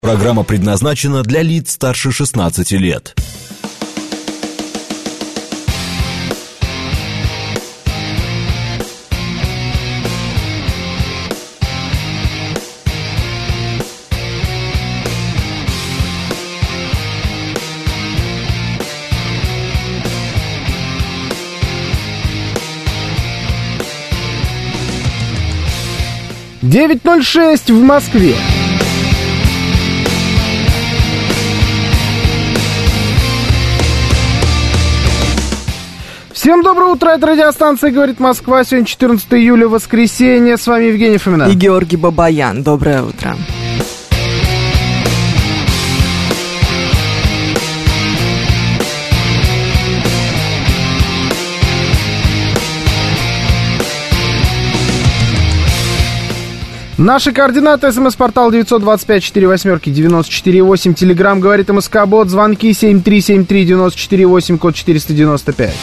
Программа предназначена для лиц старше 16 лет. «9:06 в Москве». Всем доброе утро, это радиостанция «Говорит Москва». Сегодня 14 июля, воскресенье. С вами Евгений Фомина. И Георгий Бабаян. Доброе утро. Наши координаты: СМС-портал 925-48-94-8, Телеграм «Говорит МСК-бот», звонки 7373-94-8, код 495.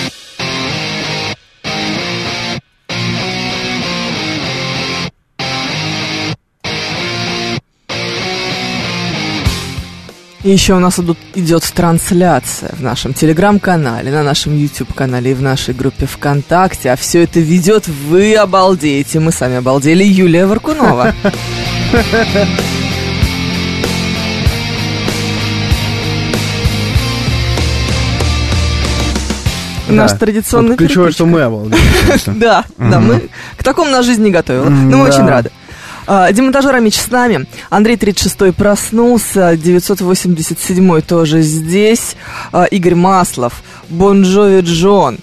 И еще у нас идет трансляция в нашем Телеграм-канале, на нашем YouTube-канале и в нашей группе ВКонтакте. А все это ведет, вы обалдеете. Мы сами обалдели. Юлия Варкунова. Наш традиционный перекличка. Ключевое, что мы обалдели. Да, мы к такому нас жизнь не готовила. Но мы очень рады. Демонтажер Амич с нами. Андрей 36-й проснулся. 987-й тоже здесь. Игорь Маслов. Бон Джови Джон.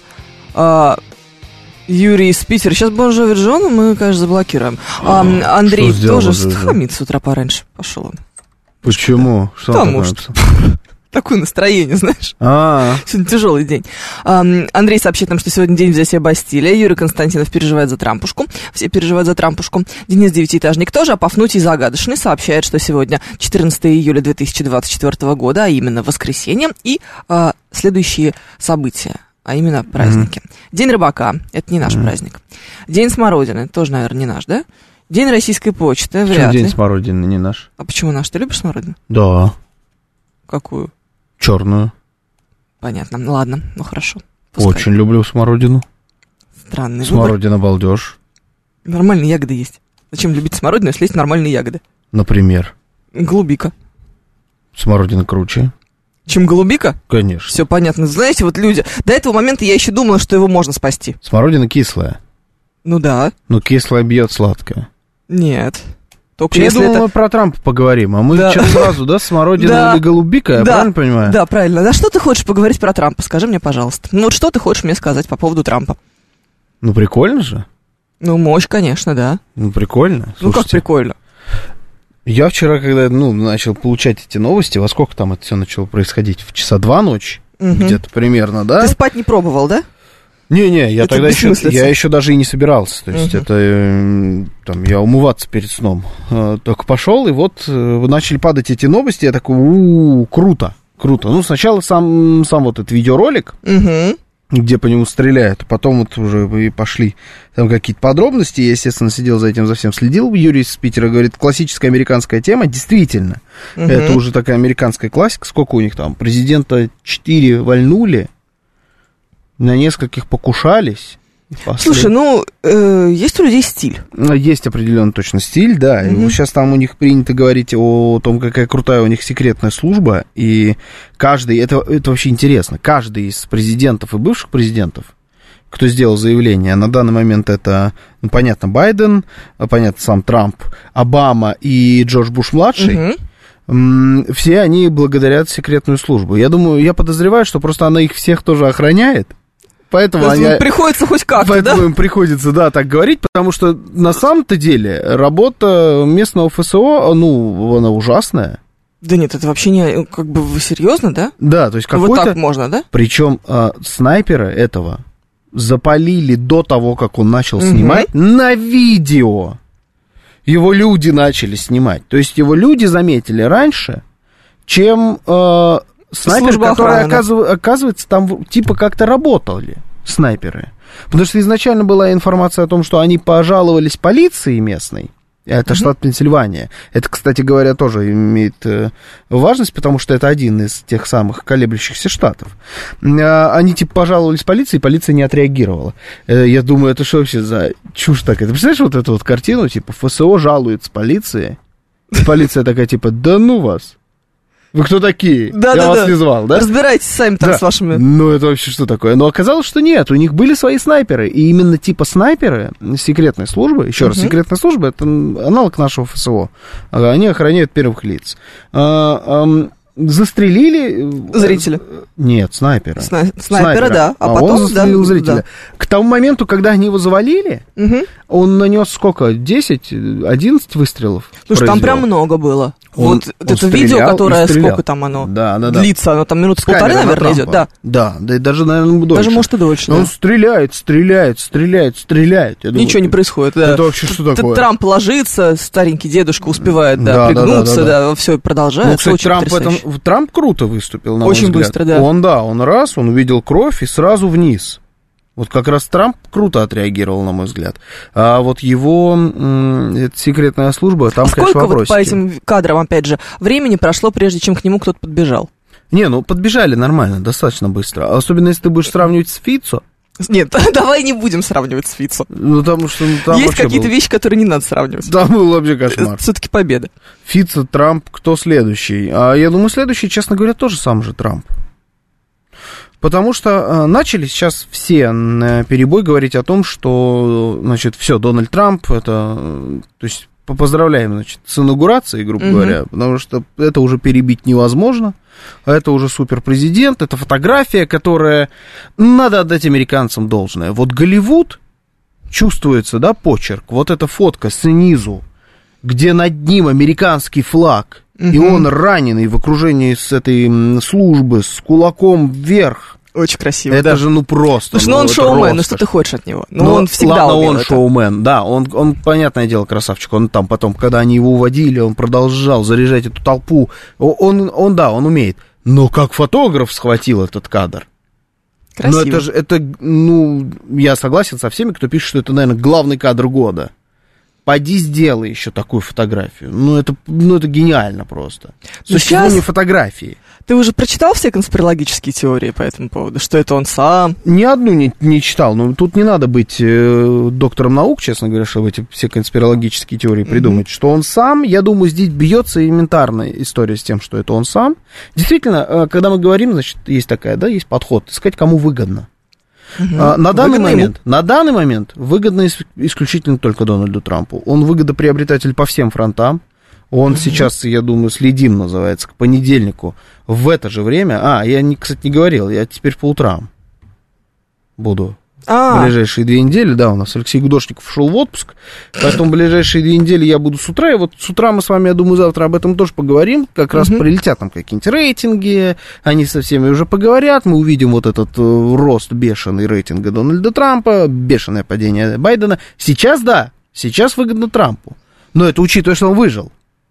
Юрий из Питера. Сейчас Бон Джови Джона мы, конечно, заблокируем. Андрей тоже хамит с утра пораньше. Пошел он. Почему? Потому что... Такое настроение, знаешь. Сегодня тяжелый день. Андрей сообщит нам, что сегодня день взятия Бастилии. Юрий Константинов переживает за Трампушку. Все переживают за Трампушку. Денис Девятиэтажник тоже, а Пафнутий Загадочный сообщает, что сегодня 14 июля 2024 года, а именно воскресенье, и следующие события, а именно праздники. День рыбака, это не наш праздник. День смородины, тоже, наверное, не наш, да? День российской почты, вряд ли. День смородины не наш? А почему наш? Ты любишь смородину? Да. Какую? Черную. Понятно. Ладно, ну хорошо. Пускай. Очень люблю смородину. Странный Смородина балдеж. Нормальные ягоды есть. Зачем любить смородину, если есть нормальные ягоды? Например? Голубика. Смородина круче. Чем голубика? Конечно. Все понятно. Знаете, вот люди... До этого момента я еще думала, что его можно спасти. Смородина кислая. Ну да. Ну кислая бьет сладкое. Нет. Только я думал, мы про Трампа поговорим, а мы сейчас сразу, да, смородина или голубика, я правильно понимаю? Да, правильно. Да что ты хочешь поговорить про Трампа? Скажи мне, пожалуйста. Ну вот что ты хочешь мне сказать по поводу Трампа? Ну прикольно же. Ну мощь, конечно, да. Ну прикольно. Ну как прикольно? Я вчера, когда, начал получать эти новости, во сколько там это все начало происходить? В часа 2 ночи, где-то примерно, да? Ты спать не пробовал, да? Не-не, я тогда еще даже и не собирался. То есть это я умываться перед сном только пошел, и вот начали падать эти новости, я такой, круто. Ну, сначала сам вот этот видеоролик, где по нему стреляют, а потом вот уже и пошли там какие-то подробности. Я, естественно, сидел за этим, за всем следил. Юрий из Питера говорит, классическая американская тема, действительно. Это уже такая американская классика. Сколько у них там? Президента 4 вальнули. На нескольких покушались. Слушай, есть у людей стиль. Есть определенный точно стиль, да. И сейчас там у них принято говорить о том, какая крутая у них секретная служба. И каждый, это вообще интересно, каждый из президентов и бывших президентов, кто сделал заявление, на данный момент это, понятно, Байден, понятно, сам Трамп, Обама и Джордж Буш-младший, все они благодарят секретную службу. Я подозреваю, что просто она их всех тоже охраняет. Поэтому приходится хоть как-то, поэтому им приходится, так говорить, потому что на самом-то деле работа местного ФСО, она ужасная. Да нет, это вообще не, вы серьезно, да? Да, то есть какой-то... Вот так можно, да? Причем снайпера этого запалили до того, как он начал снимать, на видео. Его люди начали снимать. То есть его люди заметили раньше, чем... снайперы, которые, оказывается, там типа как-то работали, снайперы. Потому что изначально была информация о том, что они пожаловались полиции местной, Это штат Пенсильвания. Это, кстати говоря, тоже имеет важность, потому что это один из тех самых колеблющихся штатов. Они, типа, пожаловались полиции, и полиция не отреагировала. Я думаю, это что вообще за чушь такая? Ты представляешь вот эту вот картину, типа, ФСО жалуется полиции, и полиция такая, типа, да ну вас. Вы кто такие? Я вас не звал, да? Разбирайтесь сами там с вашими... Ну, это вообще что такое? Но оказалось, что нет, у них были свои снайперы. И именно типа снайперы секретной службы, еще раз, секретная служба, это аналог нашего ФСО. Они охраняют первых лиц. Застрелили... Зрителя? Нет, снайпера. Снайпера, да. А потом, он застрелил зрителя. Да. К тому моменту, когда они его завалили, он нанес сколько? 10-11 выстрелов? Слушай, там прям много было. Он это видео, которое, сколько там оно длится, оно там минуты полторы, наверное, идет. Да, и даже, наверное, дольше. Даже, может, и дольше, Он стреляет. Ничего не происходит, да. Это вообще что такое? Трамп ложится, старенький дедушка успевает, пригнуться, все продолжается. Ну, кстати, Трамп круто выступил, на мой взгляд. Очень быстро, да. Он увидел кровь и сразу вниз. Вот как раз Трамп круто отреагировал, на мой взгляд. А вот его секретная служба, там, конечно, вопросики. Сколько вот по этим кадрам, опять же, времени прошло, прежде чем к нему кто-то подбежал? Подбежали нормально, достаточно быстро. Особенно, если ты будешь сравнивать с Фицо. Нет, давай не будем сравнивать с Фицо. Потому что там есть какие-то вещи, которые не надо сравнивать. Там был вообще кошмар. Все-таки победа. Фицо, Трамп, кто следующий? Я думаю, следующий, честно говоря, тоже сам же Трамп. Потому что начали сейчас все наперебой говорить о том, что, значит, все, Дональд Трамп, это, то есть, поздравляем, значит, с инаугурацией, грубо говоря, потому что это уже перебить невозможно, это уже суперпрезидент, это фотография, которая, надо отдать американцам должное. Вот Голливуд, чувствуется, да, почерк, вот эта фотка снизу, где над ним американский флаг, и он раненый в окружении с этой службы, с кулаком вверх. Очень красиво. Это же, просто. Слушай, он шоумен, что ты хочешь от него? Он всегда умел это. Шоумен, да, он, понятное дело, красавчик. Он там потом, когда они его уводили, он продолжал заряжать эту толпу. Он умеет. Но как фотограф схватил этот кадр. Красиво. Но я согласен со всеми, кто пишет, что это, наверное, главный кадр года. Поди сделай еще такую фотографию. Это гениально просто. Существование фотографии. Ты уже прочитал все конспирологические теории по этому поводу? Что это он сам? Ни одну не читал. Но тут не надо быть доктором наук, честно говоря, чтобы эти все конспирологические теории придумать. Что он сам, я думаю, здесь бьется элементарная история с тем, что это он сам. Действительно, когда мы говорим, значит, есть такая, да, есть подход. Сказать, кому выгодно. На данный момент выгодно исключительно только Дональду Трампу. Он выгодоприобретатель по всем фронтам. Он сейчас, я думаю, следим, называется, к понедельнику в это же время. Я, кстати, не говорил, я теперь по утрам буду. В ближайшие 2 недели, да, у нас Алексей Гудошников ушел в отпуск, поэтому в ближайшие 2 недели я буду с утра, и вот с утра мы с вами, я думаю, завтра об этом тоже поговорим, как раз прилетят там какие-нибудь рейтинги, они со всеми уже поговорят, мы увидим вот этот рост бешеный рейтинга Дональда Трампа, бешеное падение Байдена. Сейчас выгодно Трампу, но это учитывая, что он выжил.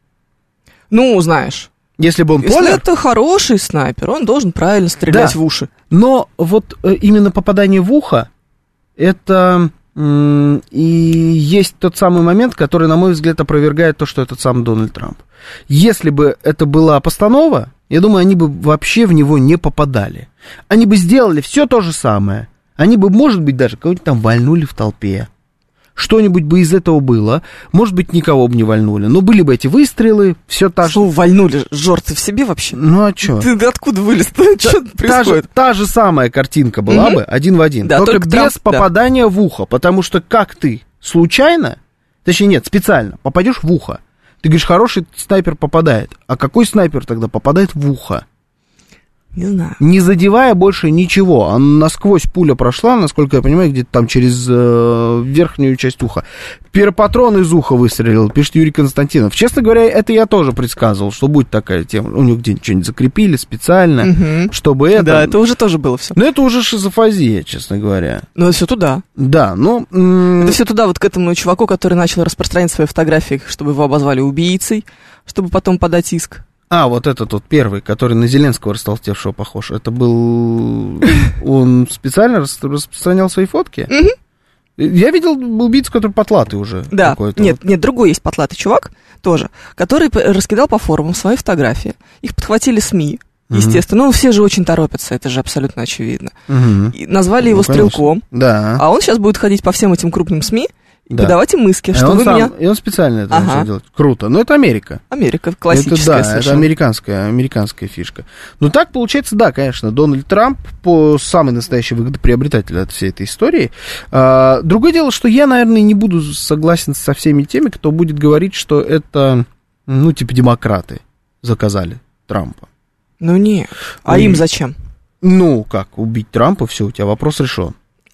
Знаешь. Если бы он Если это хороший снайпер, он должен правильно стрелять в уши. Но вот именно попадание в ухо, это и есть тот самый момент, который, на мой взгляд, опровергает то, что этот сам Дональд Трамп. Если бы это была постанова, я думаю, они бы вообще в него не попадали. Они бы сделали все то же самое. Они бы, может быть, даже кого-нибудь там вальнули в толпе. Что-нибудь бы из этого было. Может быть, никого бы не вальнули. Но были бы эти выстрелы, все та же... Что вальнули? Жор, ты в себе вообще? А что? Ты откуда вылез? Что происходит? Та же самая картинка была бы, один в один. Да, только без попадания в ухо. Потому что как ты случайно, точнее нет, специально попадешь в ухо, ты говоришь, хороший снайпер попадает. А какой снайпер тогда попадает в ухо? Не знаю. Не задевая больше ничего. А насквозь пуля прошла, насколько я понимаю, где-то там через верхнюю часть уха. Патрон из уха выстрелил, пишет Юрий Константинов. Честно говоря, это я тоже предсказывал, что будет такая тема. У него где-нибудь что-нибудь закрепили специально, чтобы это... Да, это уже тоже было все. Но это уже шизофазия, честно говоря. Ну, это все туда. Да, но... Это все туда, вот к этому чуваку, который начал распространять свои фотографии, чтобы его обозвали убийцей, чтобы потом подать иск. Вот этот вот первый, который на Зеленского растолстевшего похож. Это был... Он специально распространял свои фотки? Я видел убийцу, который потлатый уже. Да, нет, другой есть потлатый чувак тоже, который раскидал по форумам свои фотографии. Их подхватили СМИ, естественно. Ну, все же очень торопятся, это же абсолютно очевидно. И назвали его стрелком. Да. А он сейчас будет ходить по всем этим крупным СМИ и подавать им иски, что вы меня... И он специально это начал делать. Круто. Но это Америка. Америка, классическая совершенно. Это американская фишка. Но так получается, да, конечно, Дональд Трамп самый настоящий выгодоприобретатель от всей этой истории. Другое дело, что я, наверное, не буду согласен со всеми теми, кто будет говорить, что это, ну, типа, демократы заказали Трампа. Ну, нет. А им зачем? Ну, как, убить Трампа, все, у тебя вопрос решен.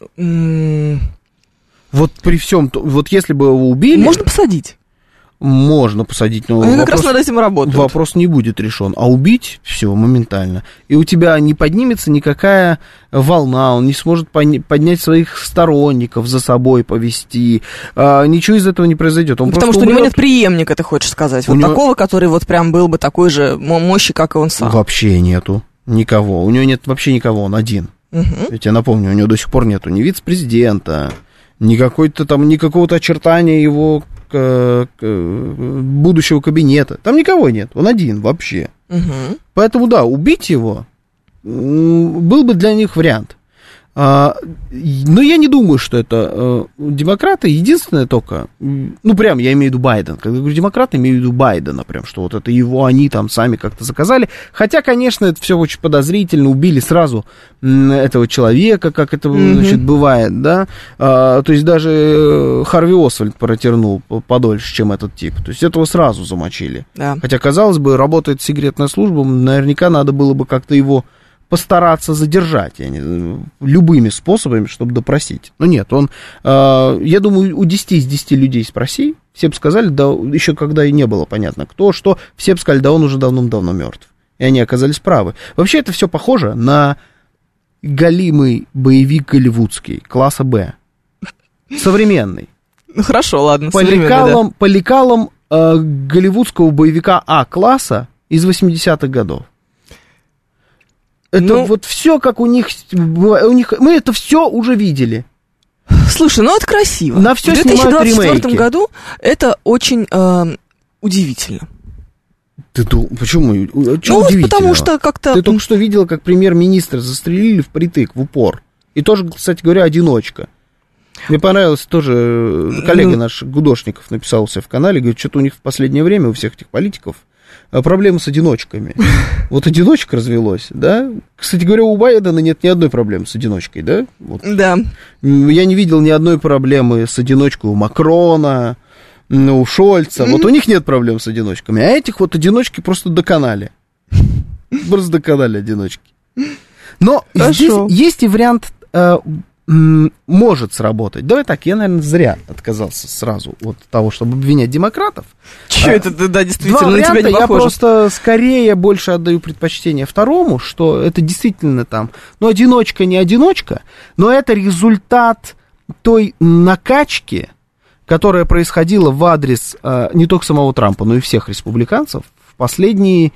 Вот при всем, вот если бы его убили... Можно посадить. Можно посадить, но они как раз над этим работают. Вопрос не будет решен. А убить все моментально. И у тебя не поднимется никакая волна, он не сможет поднять своих сторонников за собой, повести. Ничего из этого не произойдет. Потому что у него нет преемника, ты хочешь сказать. Вот такого, который вот прям был бы такой же мощи, как и он сам. Вообще нету никого. У него нет вообще никого, он один. Я тебе напомню, у него до сих пор нету ни вице-президента, ни какого-то очертания его будущего кабинета. Там никого нет, он один вообще. Поэтому, да, убить его был бы для них вариант. Но я не думаю, что это демократы. Единственное только, ну, прям, я имею в виду Байден. Когда я говорю демократы, имею в виду Байдена, прям, что вот это его они там сами как-то заказали. Хотя, конечно, это все очень подозрительно. Убили сразу этого человека, как это, значит, бывает, да. То есть даже Харви Освальд протернул подольше, чем этот тип. То есть этого сразу замочили. Да. Хотя, казалось бы, работает секретная служба, наверняка надо было бы как-то его постараться задержать любыми способами, чтобы допросить. Но нет, он, я думаю, у 10 из 10 людей спроси, все бы сказали, да, еще когда и не было понятно кто, что, все бы сказали, да, он уже давным-давно мертв. И они оказались правы. Вообще это все похоже на галимый боевик голливудский, класса Б. Современный. Ну хорошо, ладно, по лекалам голливудского боевика А-класса из 80-х годов. Это вот все, как у них, мы это все уже видели. Слушай, ну это красиво. На все снимают ремейки. В 2024 году это очень удивительно. Почему? Удивительно? Потому что как-то... Ты только что видела, как премьер-министра застрелили впритык, в упор. И тоже, кстати говоря, одиночка. Мне понравилось тоже, коллега наш Гудошников написал у себя в канале, говорит, что-то у них в последнее время, у всех этих политиков, проблемы с одиночками. Вот одиночка развелось, да? Кстати говоря, у Байдена нет ни одной проблемы с одиночкой, да? Вот. Да. Я не видел ни одной проблемы с одиночкой у Макрона, у Шольца. Вот у них нет проблем с одиночками. А этих вот одиночки просто доконали. Просто доконали одиночки. Но здесь есть и вариант... может сработать. Давай так, я, наверное, зря отказался сразу от того, чтобы обвинять демократов. Че это, да, действительно, на тебя не похоже. Я просто скорее больше отдаю предпочтение второму, что это действительно там, ну, одиночка не одиночка, но это результат той накачки, которая происходила в адрес не только самого Трампа, но и всех республиканцев в последние,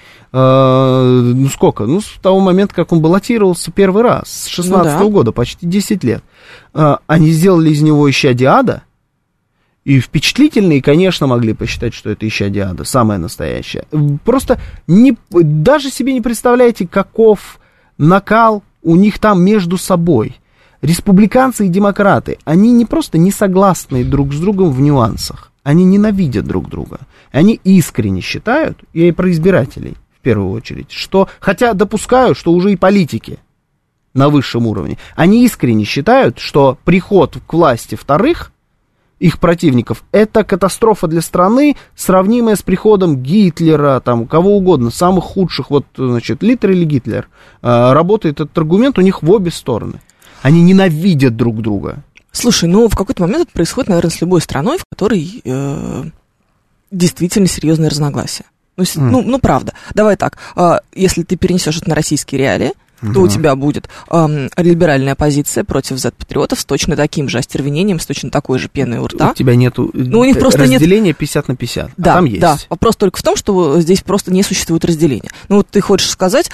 с того момента, как он баллотировался первый раз, с 16 года, почти 10 лет. Они сделали из него исчадие ада, и впечатлительные, конечно, могли посчитать, что это исчадие ада, самое настоящее. Просто даже себе не представляете, каков накал у них там между собой. Республиканцы и демократы, они не просто не согласны друг с другом в нюансах. Они ненавидят друг друга. Они искренне считают, я и про избирателей в первую очередь, что, хотя допускаю, что уже и политики на высшем уровне, они искренне считают, что приход к власти вторых, их противников, это катастрофа для страны, сравнимая с приходом Гитлера, там, кого угодно, самых худших, вот, значит, Литтер или Гитлер. Работает этот аргумент у них в обе стороны. Они ненавидят друг друга. Слушай, ну в какой-то момент это происходит, наверное, с любой страной, в которой действительно серьезные разногласия. Ну, правда. Давай так, если ты перенесешь это на российские реалии, то у тебя будет либеральная оппозиция против Z-патриотов с точно таким же остервенением, с точно такой же пеной у рта. У тебя нету у них просто разделения 50 на 50, да, там есть. Да, вопрос только в том, что здесь просто не существует разделения. Ну вот ты хочешь сказать,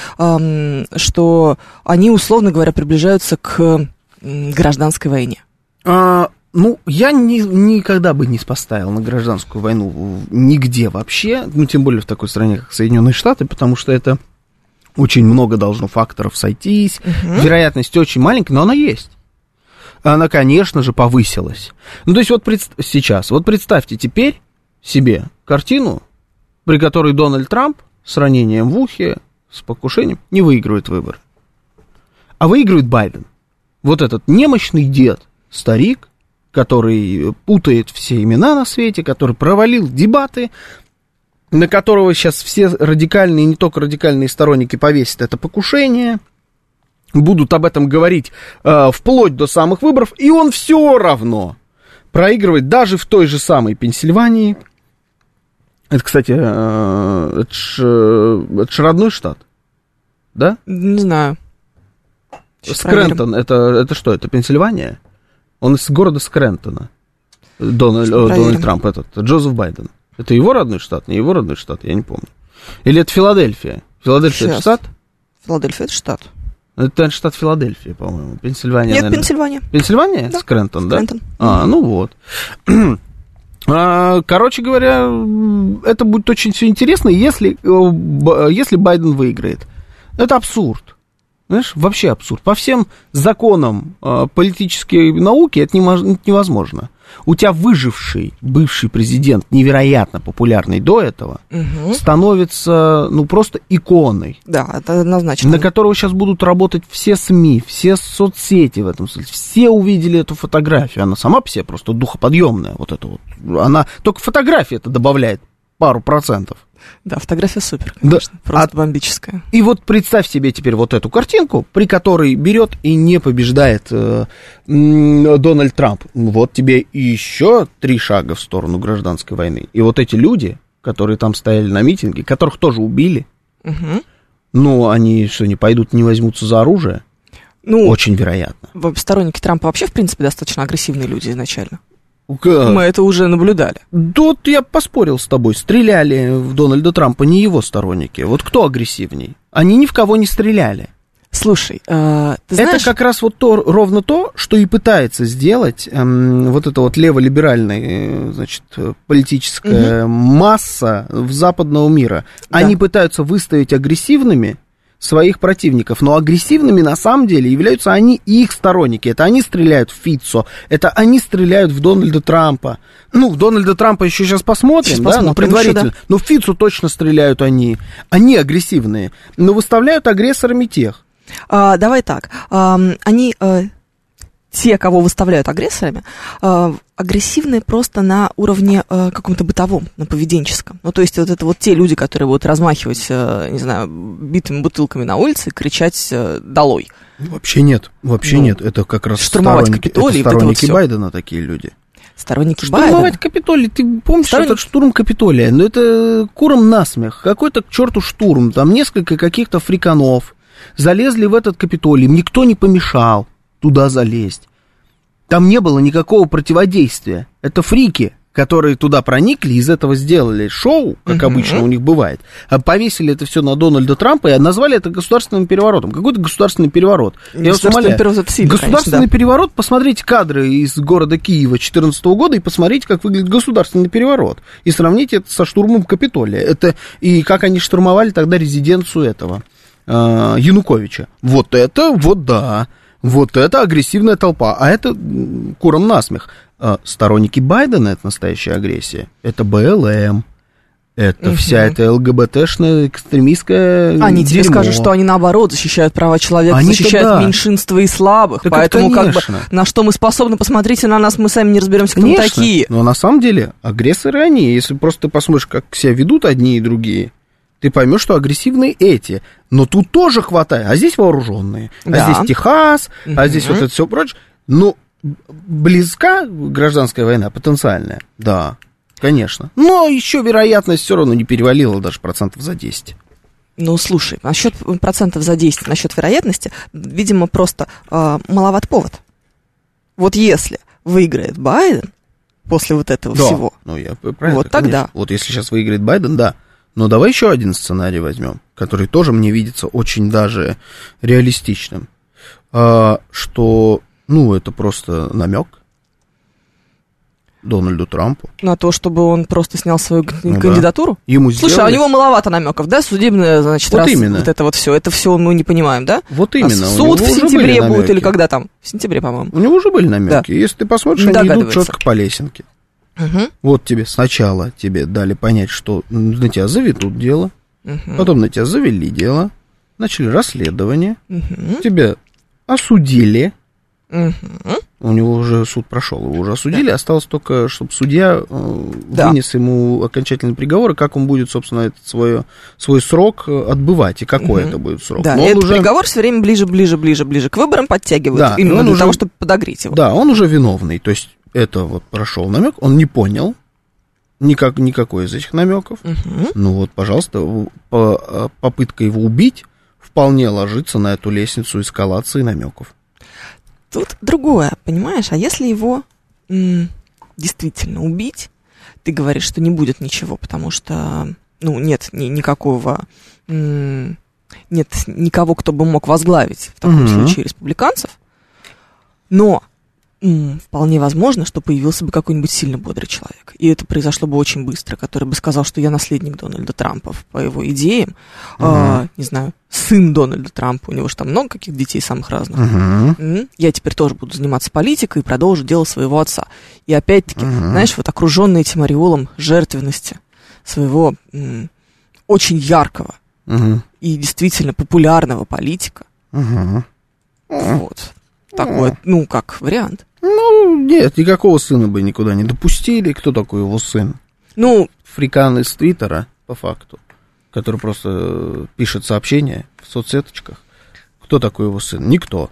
что они, условно говоря, приближаются к гражданской войне. Ну, я никогда бы не поставил на гражданскую войну нигде вообще, ну, тем более в такой стране, как Соединенные Штаты, потому что это очень много должно факторов сойтись, вероятность очень маленькая, но она есть. Она, конечно же, повысилась. Ну, то есть вот сейчас, вот представьте теперь себе картину, при которой Дональд Трамп с ранением в ухе, с покушением, не выигрывает выборы. А выигрывает Байден. Вот этот немощный дед, старик, который путает все имена на свете, который провалил дебаты, на которого сейчас все радикальные, не только радикальные сторонники повесят это покушение, будут об этом говорить вплоть до самых выборов, и он все равно проигрывает даже в той же самой Пенсильвании. Это, кстати, это ж родной штат, да? Не знаю. Скрентон, это что, это Пенсильвания? Он из города Скрентона. Дональд Трамп, Джозеф Байден. Это его родной штат, не его родной штат, я не помню. Или это Филадельфия? Филадельфия это штат? Филадельфия это штат. Это штат Филадельфия, по-моему. Пенсильвания, Нет, наверное. Пенсильвания. Пенсильвания? Да. Скрентон, да? Скрентон. Ну вот. Короче говоря, это будет очень все интересно, если Байден выиграет. Это абсурд. Знаешь, вообще абсурд. По всем законам политической науки это невозможно. У тебя выживший бывший президент, невероятно популярный до этого, становится, ну, просто иконой. Да, это однозначно. На которого сейчас будут работать все СМИ, все соцсети в этом смысле. Все увидели эту фотографию. Она сама по себе просто духоподъемная. Вот это вот. Она, только фотография это добавляет пару процентов. Да, фотография супер, конечно, да. Просто бомбическая. И вот представь себе теперь вот эту картинку, при которой берет и не побеждает Дональд Трамп. Вот тебе еще 3 шага в сторону гражданской войны. И вот эти люди, которые там стояли на митинге, которых тоже убили, ну, они что, не пойдут, не возьмутся за оружие? Ну, очень вероятно. Сторонники Трампа вообще, в принципе, достаточно агрессивные люди изначально. Как? Мы это уже наблюдали. Тут я поспорил с тобой. Стреляли в Дональда Трампа не его сторонники. Вот кто агрессивней? Они ни в кого не стреляли. Слушай, ты знаешь... Это как раз вот ровно то, что и пытается сделать вот эта вот леволиберальная, значит, политическая масса западного мира. Да. Они пытаются выставить агрессивными своих противников, но агрессивными на самом деле являются они и их сторонники. Это они стреляют в Фиццо, это они стреляют в Дональда Трампа. Ну, в Дональда Трампа еще сейчас посмотрим, сейчас посмотрим, предварительно. Да. Но в Фиццо точно стреляют они. Они агрессивные, но выставляют агрессорами тех. Давай так. Они... Те, кого выставляют агрессорами, агрессивные просто на уровне каком-то бытовом, на поведенческом. Ну, то есть вот это вот те люди, которые будут размахивать, не знаю, битыми бутылками на улице и кричать «долой». Вообще нет, нет. Это как раз сторонники Байдена такие люди. Сторонники Байдена. Штурмовать Капитолий, ты помнишь этот штурм Капитолия? Ну, это куром насмех, какой-то к черту штурм, там несколько каких-то фриканов залезли в этот Капитолий, им никто не помешал туда залезть. Там не было никакого противодействия. Это фрики, которые туда проникли, из этого сделали шоу, как обычно у них бывает, повесили это все на Дональда Трампа и назвали это государственным переворотом. Какой-то государственный переворот. Я вас умоляю. Государственный переворот, посмотрите кадры из города Киева 2014 года и посмотрите, как выглядит государственный переворот. И сравните это со штурмом Капитолия. Это и как они штурмовали тогда резиденцию этого Януковича. Вот это, вот да. Вот это агрессивная толпа, а это куром насмех. Сторонники Байдена — это настоящая агрессия. Это БЛМ, это вся эта ЛГБТшная экстремистская Они тебе скажут, что они, наоборот, защищают права человека, они защищают меньшинства и слабых. Так поэтому, как бы, на что мы способны, посмотрите на нас, мы сами не разберемся, кто мы такие. Но на самом деле агрессоры они. Если просто ты посмотришь, как себя ведут одни и другие, ты поймешь, что агрессивные эти. Но тут тоже хватает. А здесь вооруженные. Да. А здесь Техас, а здесь вот это все прочее. Но близка гражданская война потенциальная? Да, конечно. Но еще вероятность все равно не перевалила даже процентов за 10. Ну, слушай, насчет процентов за 10, насчет вероятности, видимо, просто маловат повод. Вот если выиграет Байден после вот этого всего, ну, я правильно, вот тогда. Конечно. Вот если сейчас выиграет Байден, да. Но давай еще один сценарий возьмем, который тоже мне видится очень даже реалистичным. Что, ну, это просто намек. Дональду Трампу. На то, чтобы он просто снял свою кандидатуру? Да. Ему Слушай, а у него маловато намеков, да? Судебное, значит, вот раз именно. Вот это вот все. Это все мы не понимаем, да? Вот именно. Суд в сентябре будет или когда там? В сентябре, по-моему. У него уже были намеки. Да. Если ты посмотришь, они идут четко по лесенке. Угу. Вот тебе сначала тебе дали понять, что на тебя заведут дело, потом на тебя завели дело, начали расследование, тебя осудили. У него уже суд прошел, его уже осудили, осталось только, чтобы судья вынес ему окончательный приговор, и как он будет, собственно, свой срок отбывать, и какой это будет срок. Да, но и этот уже... приговор все время ближе к выборам подтягивают, именно для того, чтобы подогреть его. Да, он уже виновный, то есть это вот прошел намек, он не понял никакой из этих намеков. Ну вот, пожалуйста, попытка его убить вполне ложится на эту лестницу эскалации намеков. Тут другое, понимаешь? А если его действительно убить, ты говоришь, что не будет ничего, потому что, нет никакого, нет никого, кто бы мог возглавить в таком случае республиканцев, но вполне возможно, что появился бы какой-нибудь сильно бодрый человек. И это произошло бы очень быстро, который бы сказал, что я наследник Дональда Трампа по его идеям. Не знаю, сын Дональда Трампа, у него же там много каких детей самых разных. Я теперь тоже буду заниматься политикой и продолжу дело своего отца. И опять-таки, знаешь, вот окруженный этим ореолом жертвенности своего очень яркого и действительно популярного политика. Вот. Такой, как вариант. Нет, никакого сына бы никуда не допустили. Кто такой его сын? Фрикан из Твиттера, по факту, который просто пишет сообщения в соцсеточках. Кто такой его сын? Никто.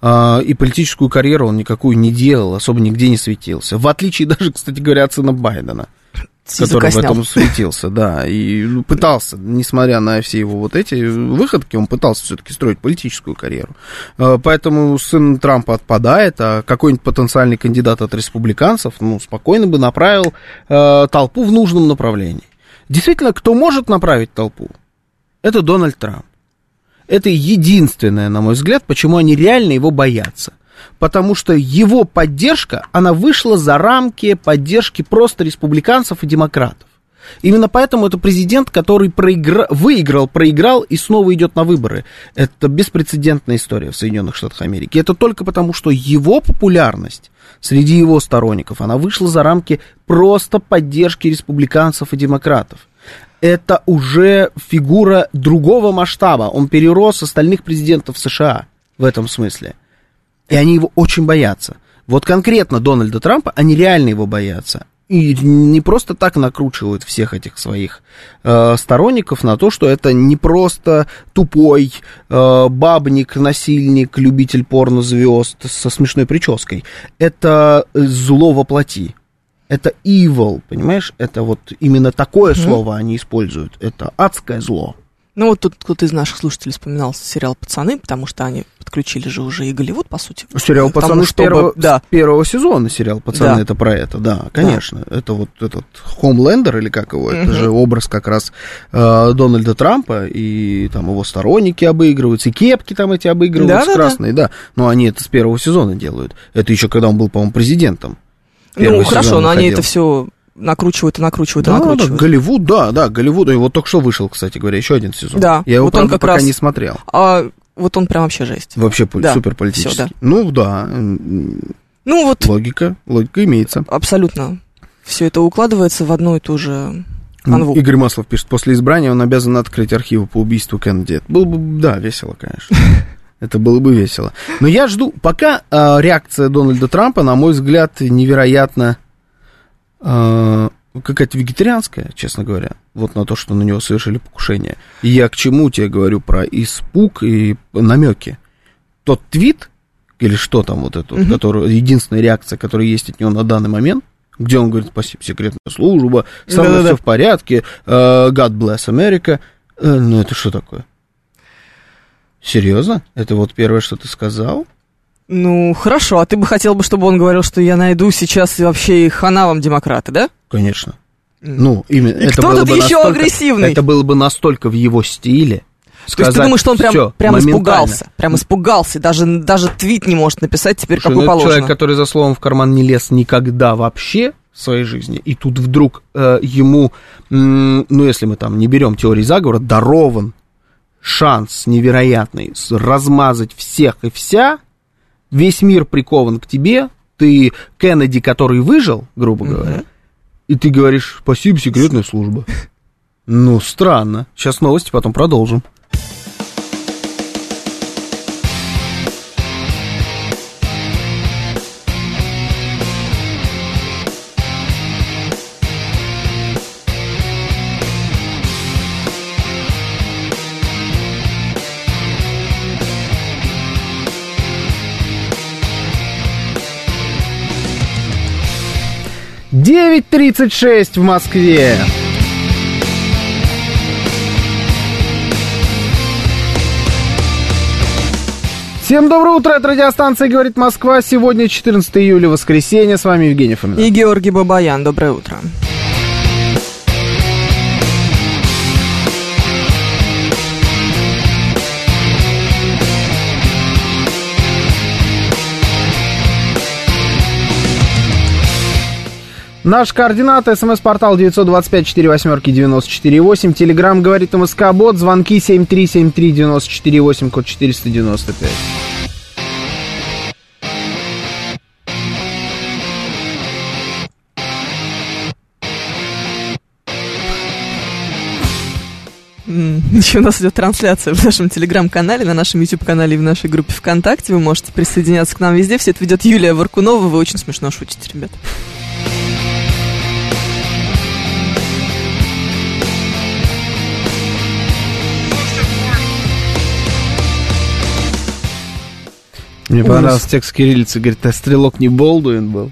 И политическую карьеру он никакую не делал, особо нигде не светился. В отличие даже, кстати говоря, от сына Байдена, который в этом светился, да, и пытался, несмотря на все его вот эти выходки, он пытался все-таки строить политическую карьеру. Поэтому сын Трампа отпадает, а какой-нибудь потенциальный кандидат от республиканцев, спокойно бы направил толпу в нужном направлении. Действительно, кто может направить толпу? Это Дональд Трамп. Это единственное, на мой взгляд, почему они реально его боятся. Потому что его поддержка, она вышла за рамки поддержки просто республиканцев и демократов. Именно поэтому это президент, который выиграл, проиграл и снова идет на выборы. Это беспрецедентная история в Соединенных Штатах Америки. Это только потому, что его популярность среди его сторонников, она вышла за рамки просто поддержки республиканцев и демократов. Это уже фигура другого масштаба. Он перерос остальных президентов США в этом смысле. И они его очень боятся. Вот конкретно Дональда Трампа, они реально его боятся. И не просто так накручивают всех этих своих сторонников на то, что это не просто тупой бабник, насильник, любитель порнозвезд со смешной прической. Это зло во плоти. Это evil, понимаешь? Это вот именно такое слово они используют. Это адское зло. Вот тут кто-то из наших слушателей вспоминал сериал «Пацаны», потому что они подключили же уже и Голливуд, по сути. Сериал «Пацаны» с первого сезона сериал «Пацаны», это про это, да, конечно. Да. Это вот этот Хомлендер, или как его, это же образ как раз Дональда Трампа, и там его сторонники обыгрываются, и кепки там эти обыгрываются красные, да. Но они это с первого сезона делают. Это еще когда он был, по-моему, президентом. Хорошо, но они это все... накручивают. Да, Голливуд, Голливуд. И вот только что вышел, кстати говоря, еще один сезон. Да. Я его, вот правда, пока не смотрел. Вот он прям вообще жесть. Вообще супер политический. Логика имеется. Абсолютно. Все это укладывается в одну и ту же канву. Игорь Маслов пишет, после избрания он обязан открыть архивы по убийству Кеннеди. Было бы, весело, конечно. Это было бы весело. Но я жду, пока реакция Дональда Трампа, на мой взгляд, невероятно какая-то вегетарианская, честно говоря, вот на то, что на него совершили покушение. И я к чему тебе говорю про испуг и намеки. Тот твит, или что там вот это, который, единственная реакция, которая есть от него на данный момент, где он говорит, спасибо, секретная служба, со мной все в порядке, God bless America. Это что такое? Серьезно? Это вот первое, что ты сказал? Хорошо, а ты бы хотел бы, чтобы он говорил, что я найду сейчас вообще и хана вам, демократы, да? Конечно. Именно. И это кто тут еще агрессивный? Это было бы настолько в его стиле. То есть ты думаешь, что он прям испугался? Прям испугался, даже твит не может написать теперь, как положено. Человек, который за словом в карман не лез никогда вообще, в своей жизни, и тут вдруг ему, если мы там не берем теории заговора, дарован шанс невероятный размазать всех и вся, весь мир прикован к тебе, ты Кеннеди, который выжил, грубо говоря, и ты говоришь: спасибо, секретная служба. Ну, странно. Сейчас новости, потом продолжим. Девять 36 в Москве. Всем доброе утро, это радиостанция «Говорит Москва». Сегодня 14 июля, воскресенье. С вами Евгений Фомин. И Георгий Бабаян. Доброе утро. Наши координаты: СМС-портал 925-48-94-8, Телеграм «Говорит МСК Бот», звонки 7373-94-8, код 495. Еще у нас идет трансляция в нашем Телеграм-канале, на нашем YouTube-канале и в нашей группе ВКонтакте. Вы можете присоединяться к нам везде. Все это ведет Юлия Варкунова. Вы очень смешно шутите, ребята. Мне понравился текст кириллицы, говорит: а стрелок не Болдуин был?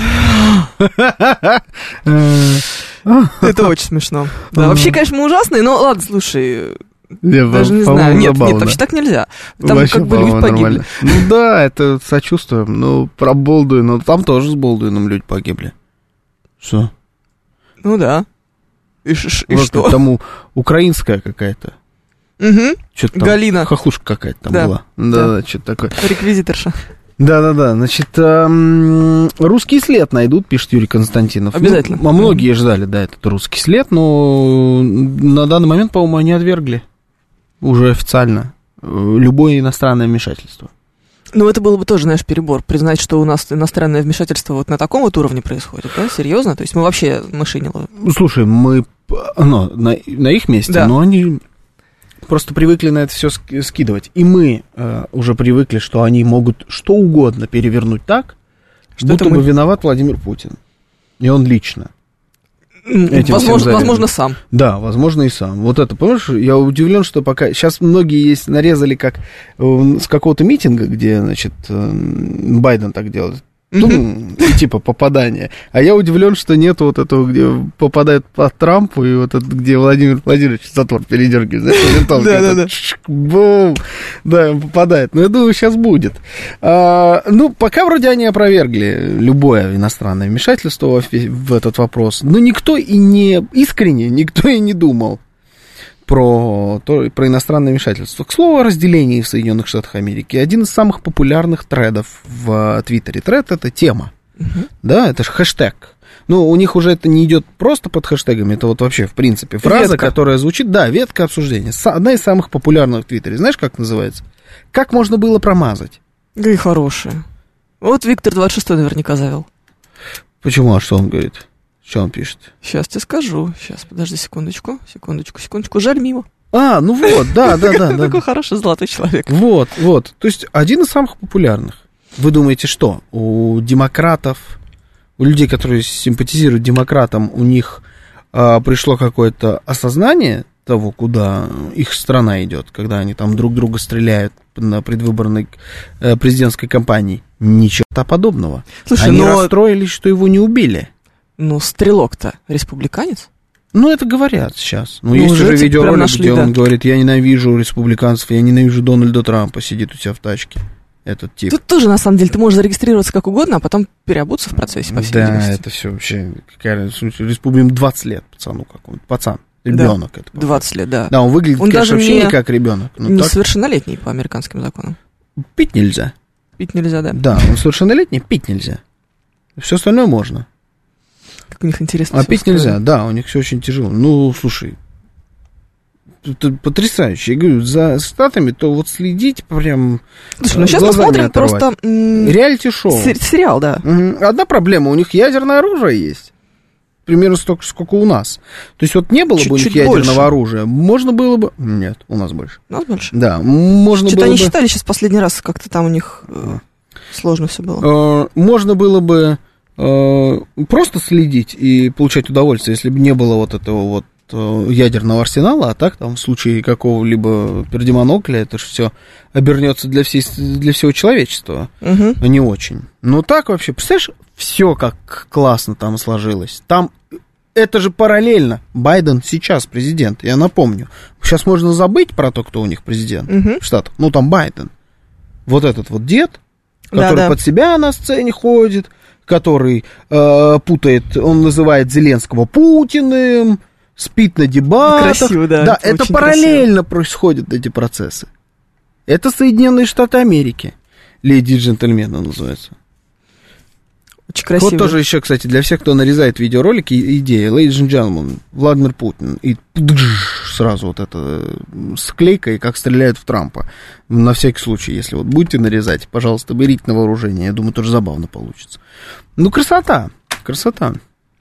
Это очень смешно. Да, вообще, конечно, мы ужасные, но ладно, слушай, даже не знаю. Нет, вообще так нельзя. Там как бы люди погибли. Ну да, это сочувствуем. Ну, про Болдуина, там тоже с Болдуином люди погибли. Что? Ну да. И что? Там украинская какая-то. Угу. Что-то там, Галина. хохлушка какая-то там была. Да, что-то такое. Реквизиторша. Да. Значит, русский след найдут, пишет Юрий Константинов. Обязательно. Ну, многие ждали, да, этот русский след, но на данный момент, по-моему, они отвергли уже официально любое иностранное вмешательство. Ну, это было бы тоже, знаешь, перебор. Признать, что у нас иностранное вмешательство вот на таком вот уровне происходит, да? Серьезно? То есть мы вообще мышинило. Слушай, мы на их месте, да. Но они просто привыкли на это все скидывать. И мы уже привыкли, что они могут что угодно перевернуть так, что будто бы виноват Владимир Путин. И он лично. Возможно, сам. Да, возможно, и сам. Вот это, помнишь, я удивлен, что пока... Сейчас многие есть, нарезали как с какого-то митинга, где, значит, Байден так делает. Типа попадание. А я удивлен, что нет вот этого, где попадает по Трампу, и вот это, где Владимир Владимирович затвор передергивает. Да. Бум! Да, он попадает. Но я думаю, сейчас будет. Ну, пока вроде они опровергли любое иностранное вмешательство в этот вопрос. Но никто и не искренне, никто и не думал про иностранное вмешательство. К слову о разделении в Соединенных Штатах Америки. Один из самых популярных тредов в Твиттере. Тред — это тема. Да, это же хэштег. Ну, у них уже это не идет просто под хэштегами, это вот вообще, в принципе, фраза, которая звучит, да, ветка обсуждения. Одна из самых популярных в Твиттере. Знаешь, как называется? Как можно было промазать? Да и хорошая. Вот Виктор 26 наверняка завел. Почему? А что он говорит? Что он пишет? Сейчас тебе скажу. Сейчас, подожди секундочку. Жаль, мимо. Ну вот, да. Такой хороший золотой человек. Вот. То есть один из самых популярных. Вы думаете, что у демократов, у людей, которые симпатизируют демократам, у них пришло какое-то осознание того, куда их страна идет, когда они там друг друга стреляют на предвыборной президентской кампании? Ничего подобного. Слушай, они расстроились, что его не убили. Ну, Стрелок-то республиканец? Ну, это говорят сейчас. Ну, есть уже видеоролик, где он говорит: я ненавижу республиканцев, я ненавижу Дональда Трампа, сидит у себя в тачке. Этот тип. Тут тоже, на самом деле, ты можешь зарегистрироваться как угодно, а потом переобуться в процессе, по всей видимости. Да, это все вообще... Республиканцу 20 лет, пацану какому-то. Пацан, ребенок. Да, это 20 лет, да. Да, он выглядит, он конечно, вообще не как ребенок. Несовершеннолетний по американским законам. Пить нельзя. Пить нельзя, да. Да, он совершеннолетний, пить нельзя. Все остальное можно. Как у них интересно. А пить нельзя, да, у них все очень тяжело. Ну, слушай, это потрясающе. Я говорю, за Штатами, то вот следить прям. Слушай, ну сейчас мы смотрим просто реалити-шоу. Сериал, да. Одна проблема, у них ядерное оружие есть. Примерно столько, сколько у нас. То есть вот не было бы у них ядерного оружия, можно было бы... Нет, у нас больше. У нас больше? Да, можно что-то было они бы... считали сейчас последний раз, как-то там у них сложно все было. Можно было бы просто следить и получать удовольствие, если бы не было вот этого вот ядерного арсенала, а так там в случае какого-либо пердемонокля это же все обернется для всего человечества, а не очень. Но так вообще, представляешь, все как классно там сложилось. Там это же параллельно. Байден сейчас президент, я напомню. Сейчас можно забыть про то, кто у них президент в Штатах. Ну, там Байден. Вот этот вот дед, который под себя на сцене ходит, который путает, он называет Зеленского Путиным, спит на дебатах. Красиво, да. Да, это параллельно происходят эти процессы. Это Соединенные Штаты Америки. Леди и джентльмены называется. Очень красиво. Вот тоже еще, кстати, для всех, кто нарезает видеоролики, идея. Ladies and gentlemen, Владимир Путин. И сразу вот это склейка, и как стреляют в Трампа. На всякий случай, если вот будете нарезать, пожалуйста, берите на вооружение. Я думаю, тоже забавно получится. Ну, красота. Красота.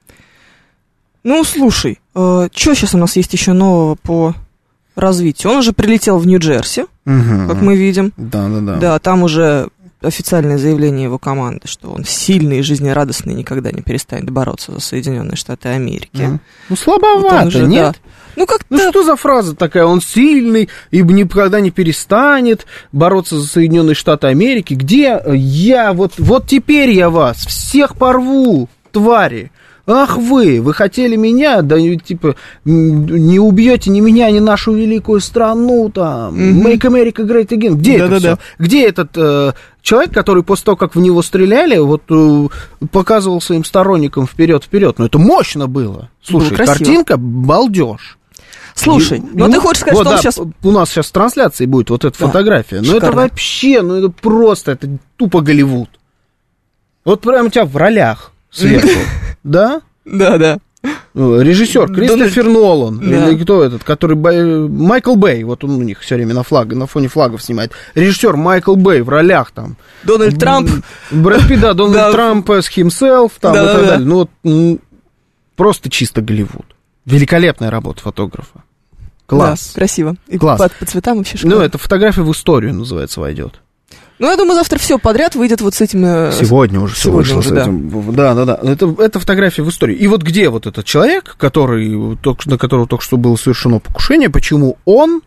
Ну, слушай, что сейчас у нас есть еще нового по развитию? Он уже прилетел в Нью-Джерси, как мы видим. Да. Да, там уже официальное заявление его команды, что он сильный и жизнерадостный, никогда не перестанет бороться за Соединенные Штаты Америки. Ну, слабовато, уже, нет? Да. Ну, что за фраза такая? Он сильный и никогда не перестанет бороться за Соединенные Штаты Америки. Где я? Вот теперь я вас всех порву, твари. Ах вы хотели меня, да типа не убьете ни меня, ни нашу великую страну, там, Make America Great Again. Где это все? Где этот человек, который после того, как в него стреляли, вот показывал своим сторонникам вперед? Ну, это мощно было. Слушай, картинка балдеж. Слушай, ты хочешь сказать, что он сейчас... У нас сейчас в трансляции будет вот эта фотография. Ну, это вообще, это просто, это тупо Голливуд. Вот прямо у тебя в ролях сверху. Да? Да. Режиссер Кристофер Нолан, или кто этот, который Майкл Бэй, вот он у них все время на фоне флагов снимает. Режиссер Майкл Бэй в ролях там. Дональд Трамп. Брэд Питт, да, Дональд Трамп as himself, там, и так далее. Ну, просто чисто Голливуд. Великолепная работа фотографа. Класс. Да, красиво. И класс. По цветам вообще шикарно. Ну, это фотография в историю, называется, войдет. Ну, я думаю, завтра все подряд выйдет вот с этим... Сегодня уже все вышло с этим. Да. Это фотография в истории. И вот где вот этот человек, на которого только что было совершено покушение, почему он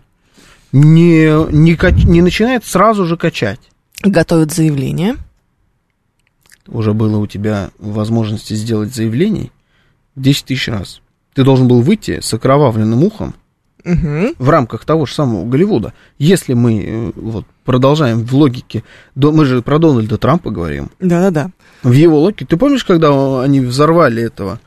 не начинает сразу же качать? Готовит заявление. Уже было у тебя возможности сделать заявлений 10 тысяч раз. Ты должен был выйти с окровавленным ухом в рамках того же самого Голливуда. Если мы вот продолжаем в логике, мы же про Дональда Трампа говорим. Да. В его логике. Ты помнишь, когда они взорвали этого...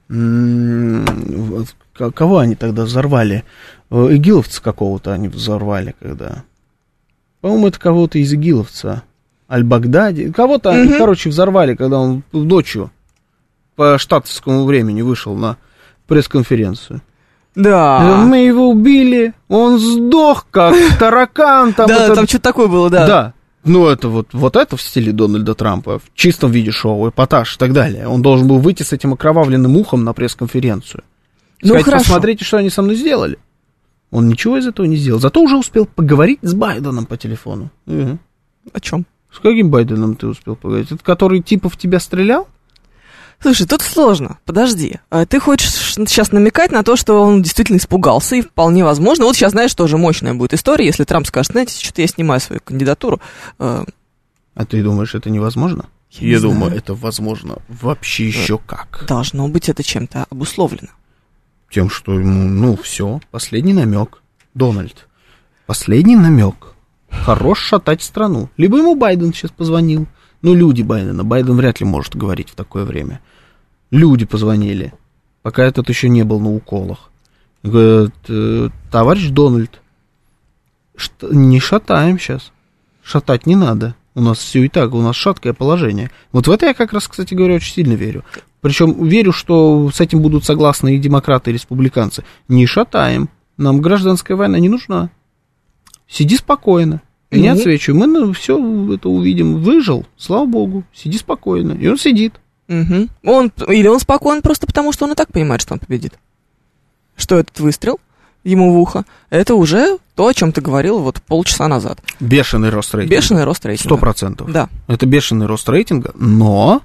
Кого они тогда взорвали? Игиловца какого-то они взорвали, когда... По-моему, это кого-то из игиловца. Аль-Багдади. Кого-то, короче, взорвали, когда он ночью по штатовскому времени вышел на пресс-конференцию. Да. Мы его убили, он сдох, как таракан. Там там что-то такое было, да. Да. Ну, это вот это в стиле Дональда Трампа, в чистом виде шоу, эпатаж и так далее. Он должен был выйти с этим окровавленным ухом на пресс-конференцию. Сказать, хорошо. Посмотрите, что они со мной сделали. Он ничего из этого не сделал. Зато уже успел поговорить с Байденом по телефону. О чем? С каким Байденом ты успел поговорить? Этот, который типа в тебя стрелял? Слушай, тут сложно, подожди. Ты хочешь сейчас намекать на то, что он действительно испугался, и вполне возможно. Вот сейчас, знаешь, тоже мощная будет история, если Трамп скажет, знаете, что-то я снимаю свою кандидатуру. А ты думаешь, это невозможно? Я думаю, это возможно вообще еще как. Должно быть это чем-то обусловлено. Тем, что ему, все, последний намек. Дональд, последний намек. Хорош шатать страну. Либо ему Байден сейчас позвонил. Люди Байдена. Байден вряд ли может говорить в такое время. Люди позвонили, пока этот еще не был на уколах. Говорят, товарищ Дональд, не шатаем сейчас. Шатать не надо. У нас все и так, у нас шаткое положение. Вот в это я как раз, кстати говоря, очень сильно верю. Причем верю, что с этим будут согласны и демократы, и республиканцы. Не шатаем. Нам гражданская война не нужна. Сиди спокойно. Я не отсвечу. Мы все это увидим. Выжил, слава богу. Сиди спокойно. И он сидит. Угу. Или он спокоен просто потому, что он и так понимает, что он победит. Что этот выстрел ему в ухо, это уже то, о чем ты говорил вот полчаса назад. Бешеный рост рейтинга. Бешеный рост рейтинга. 100%. Да. Это бешеный рост рейтинга, но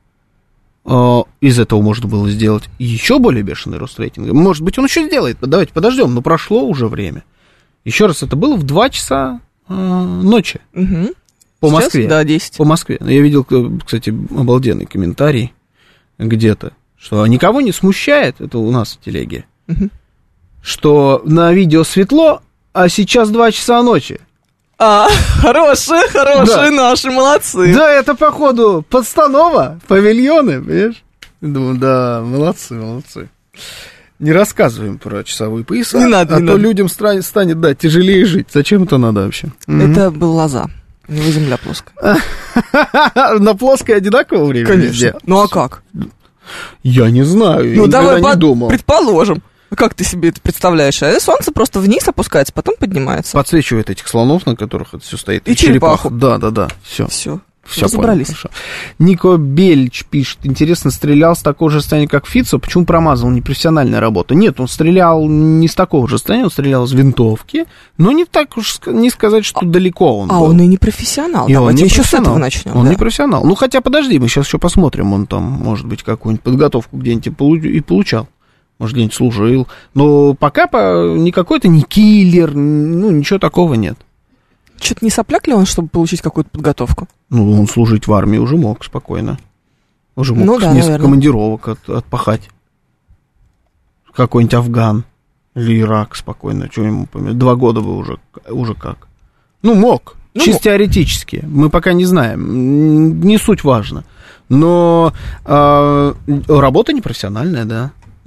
из этого можно было сделать еще более бешеный рост рейтинга. Может быть, он еще сделает. Давайте подождем, но прошло уже время. Еще раз, это было в 2 часа ночи. Угу. По Сейчас? Москве. Да, 10. По Москве. Я видел, кстати, обалденный комментарий где-то, что никого не смущает, это у нас в телеге, что на видео светло, а сейчас 2 часа ночи. Хорошие, да. Наши, молодцы. Да, это, походу, подстанова, павильоны, понимаешь? Думаю, да, молодцы. Не рассказываем про часовые пояса, не надо, то людям станет, да, тяжелее жить. Зачем это надо вообще? Это был лоза, не земля плоская. На плоской одинаково время? Конечно. Везде? Ну, а как? Я не знаю, я давай не думал. Предположим. Как ты себе это представляешь? Солнце просто вниз опускается, потом поднимается. Подсвечивает этих слонов, на которых это все стоит. И черепаху. Да, все. Разобрались. Нико Бельч пишет: интересно, стрелял с такого же расстояния, как Фицо, почему промазал? Непрофессиональная работа. Нет, он стрелял не с такого же расстояния, он стрелял из винтовки, но не так уж не сказать, что далеко он был. Он и не профессионал. И давайте он не еще с этого начнем. Он не профессионал. Ну, хотя, подожди, мы сейчас еще посмотрим, он там, может быть, какую-нибудь подготовку где-нибудь и получал. Может, где-нибудь служил. Но пока никакой это не киллер, ничего такого нет. Что-то не сопляк ли он, чтобы получить какую-то подготовку? Он служить в армии уже мог спокойно. Уже мог несколько командировок отпахать. Какой-нибудь Афган или Ирак спокойно. Что ему помню? 2 года бы уже как. Мог. Чисто теоретически. Мы пока не знаем. Не суть важно. Но работа непрофессиональная, да.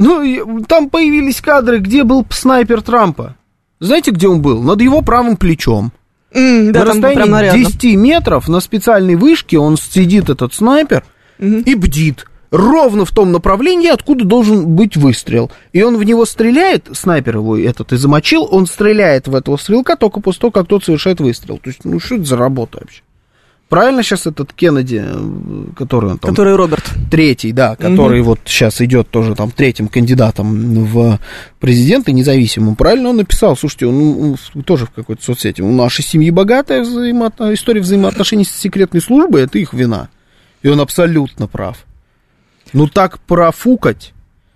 Там появились кадры, где был снайпер Трампа. Знаете, где он был? Над его правым плечом. На расстоянии 10 метров на специальной вышке он сидит, этот снайпер, и бдит ровно в том направлении, откуда должен быть выстрел. И он в него стреляет, снайпер его этот и замочил, он стреляет в этого стрелка только после того, как тот совершает выстрел. То есть, что это за работа вообще? Правильно сейчас этот Кеннеди, который он там... Который Роберт. 3-й, да, который вот сейчас идет тоже там 3-м кандидатом в президенты независимым. Правильно он написал, слушайте, он тоже в какой-то соцсети. У нашей семьи богатая история взаимоотношений с секретной службой, это их вина. И он абсолютно прав. Так профукать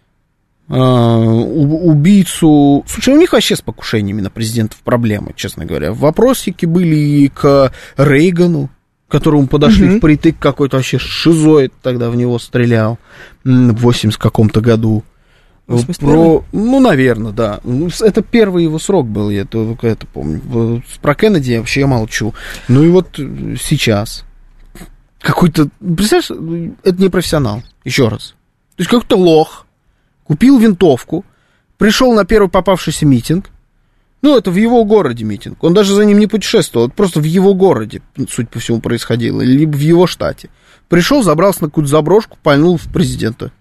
убийцу... Слушай, у них вообще с покушениями на президентов проблемы, честно говоря. Вопросики были и к Рейгану, к которому подошли впритык, какой-то вообще шизоид тогда в него стрелял в 80 каком-то году. Наверное, да. Это первый его срок был, я только это помню. Про Кеннеди я вообще молчу. И вот сейчас какой-то... Представляешь, это не профессионал, еще раз. То есть какой-то лох купил винтовку, пришел на первый попавшийся митинг. Это в его городе митинг. Он даже за ним не путешествовал. Это просто в его городе, судя по всему, происходило. Либо в его штате. Пришел, забрался на какую-то заброшку, пальнул в президента.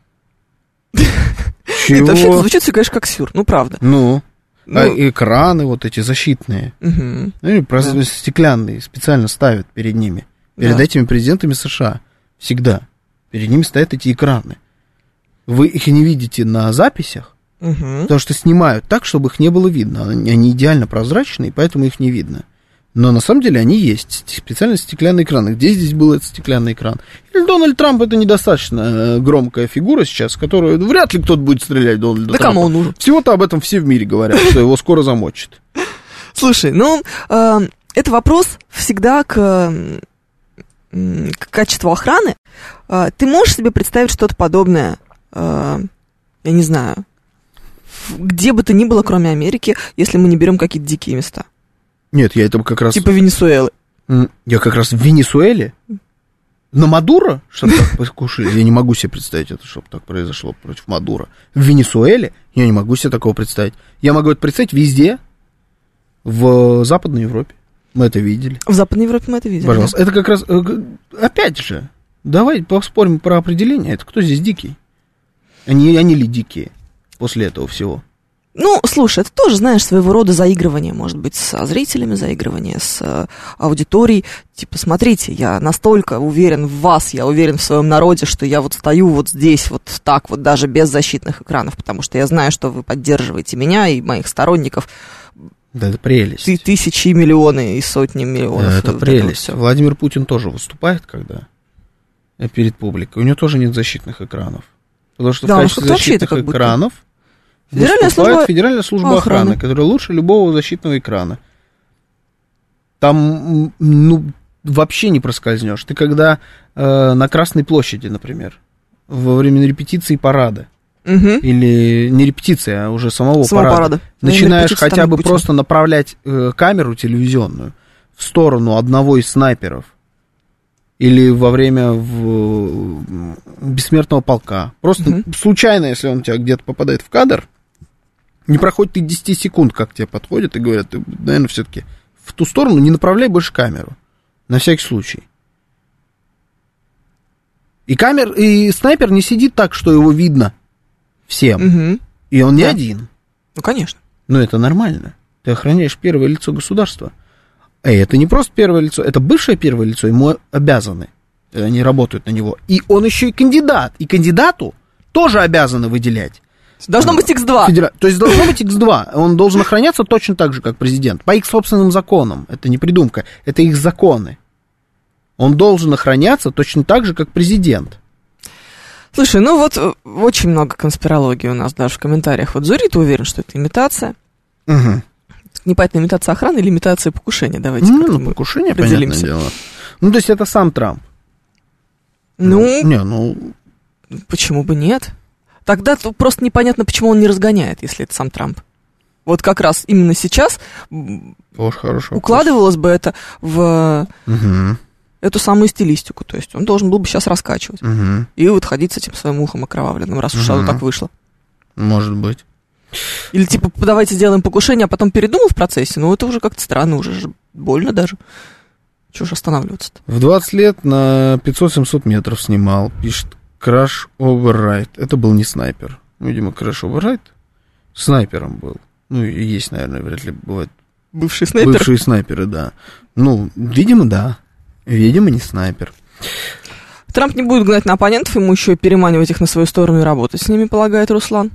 Это вообще звучит все, конечно, как сюр. Правда. Экраны вот эти защитные. Стеклянные специально ставят перед ними. Перед этими президентами США. Всегда. Перед ними стоят эти экраны. Вы их не видите на записях, потому что снимают так, чтобы их не было видно. Они идеально прозрачные, поэтому их не видно. Но на самом деле они есть. Специально стеклянные экраны. Где здесь был этот стеклянный экран? Или Дональд Трамп — это недостаточно громкая фигура сейчас, которую вряд ли кто-то будет стрелять в Дональда Трампа. Кому он нужен? Всего-то об этом все в мире говорят, что его скоро замочат. Слушай, это вопрос всегда к качеству охраны. Ты можешь себе представить что-то подобное, я не знаю, где бы то ни было, кроме Америки, если мы не берем какие-то дикие места? Нет, я это как раз... Типа Венесуэлы. Я как раз в Венесуэле на Мадуро, чтобы так покушали. Я не могу себе представить это, чтобы так произошло против Мадуро. В Венесуэле я не могу себе такого представить. Я могу это представить везде, в Западной Европе. Мы это видели. В Западной Европе мы это видели. Пожалуйста. Да. Это как раз, опять же, давай поспорим про определение. Это кто здесь дикий? Они ли дикие после этого всего? Ну, слушай, это тоже, знаешь, своего рода заигрывание, может быть, со зрителями, заигрывание с аудиторией. Типа, смотрите, я настолько уверен в вас, я уверен в своем народе, что я вот стою вот здесь, вот так вот, даже без защитных экранов, потому что я знаю, что вы поддерживаете меня и моих сторонников. Да, это прелесть. Тысячи, миллионы и сотни миллионов. Это прелесть. Владимир Путин тоже выступает, когда перед публикой. У него тоже нет защитных экранов. Потому что в качестве защитных экранов Федеральная служба охраны, которая лучше любого защитного экрана. Там, вообще не проскользнешь. Ты когда на Красной площади, например, во время репетиции парада, или не репетиции, а уже самого парада, начинаешь хотя бы просто направлять камеру телевизионную в сторону одного из снайперов, или во время бессмертного полка. Просто случайно, если он у тебя где-то попадает в кадр, не проходит и 10 секунд, как тебе подходят и говорят, ты, наверное, все-таки в ту сторону не направляй больше камеру. На всякий случай. И снайпер не сидит так, что его видно всем. И он не один. Ну, конечно. Но это нормально. Ты охраняешь первое лицо государства. Это не просто первое лицо, это бывшее первое лицо, ему обязаны. Они работают на него. И он еще и кандидат. И кандидату тоже обязаны выделять. Должно быть X2. То есть должно быть X2. Он должен охраняться точно так же, как президент. По их собственным законам. Это не придумка. Это их законы. Он должен охраняться точно так же, как президент. Слушай, ну вот очень много конспирологии у нас даже в комментариях. Вот Зурит уверен, что это имитация. Непонятно, имитация охраны или имитация покушения. Давайте покушение, понятное дело. Ну, то есть это сам Трамп. Почему бы нет? Тогда просто непонятно, почему он не разгоняет, если это сам Трамп. Вот как раз именно сейчас укладывалось бы это в эту самую стилистику. То есть он должен был бы сейчас раскачивать. И вот ходить с этим своим ухом окровавленным, раз уж оно так вышло. Может быть. Или типа, давайте сделаем покушение, а потом передумал в процессе. Ну, это уже как-то странно, уже больно даже. Чего же останавливаться-то? В 20 лет на 500-700 метров снимал, пишет Crash Override. Это был не снайпер. Видимо, Crash Override снайпером был. Ну, и есть, наверное, вряд ли бывают бывшие снайперы. Бывшие снайперы, да. Ну, видимо, да. Видимо, не снайпер. Трамп не будет гнать на оппонентов, ему еще переманивать их на свою сторону и работать с ними, полагает Руслан.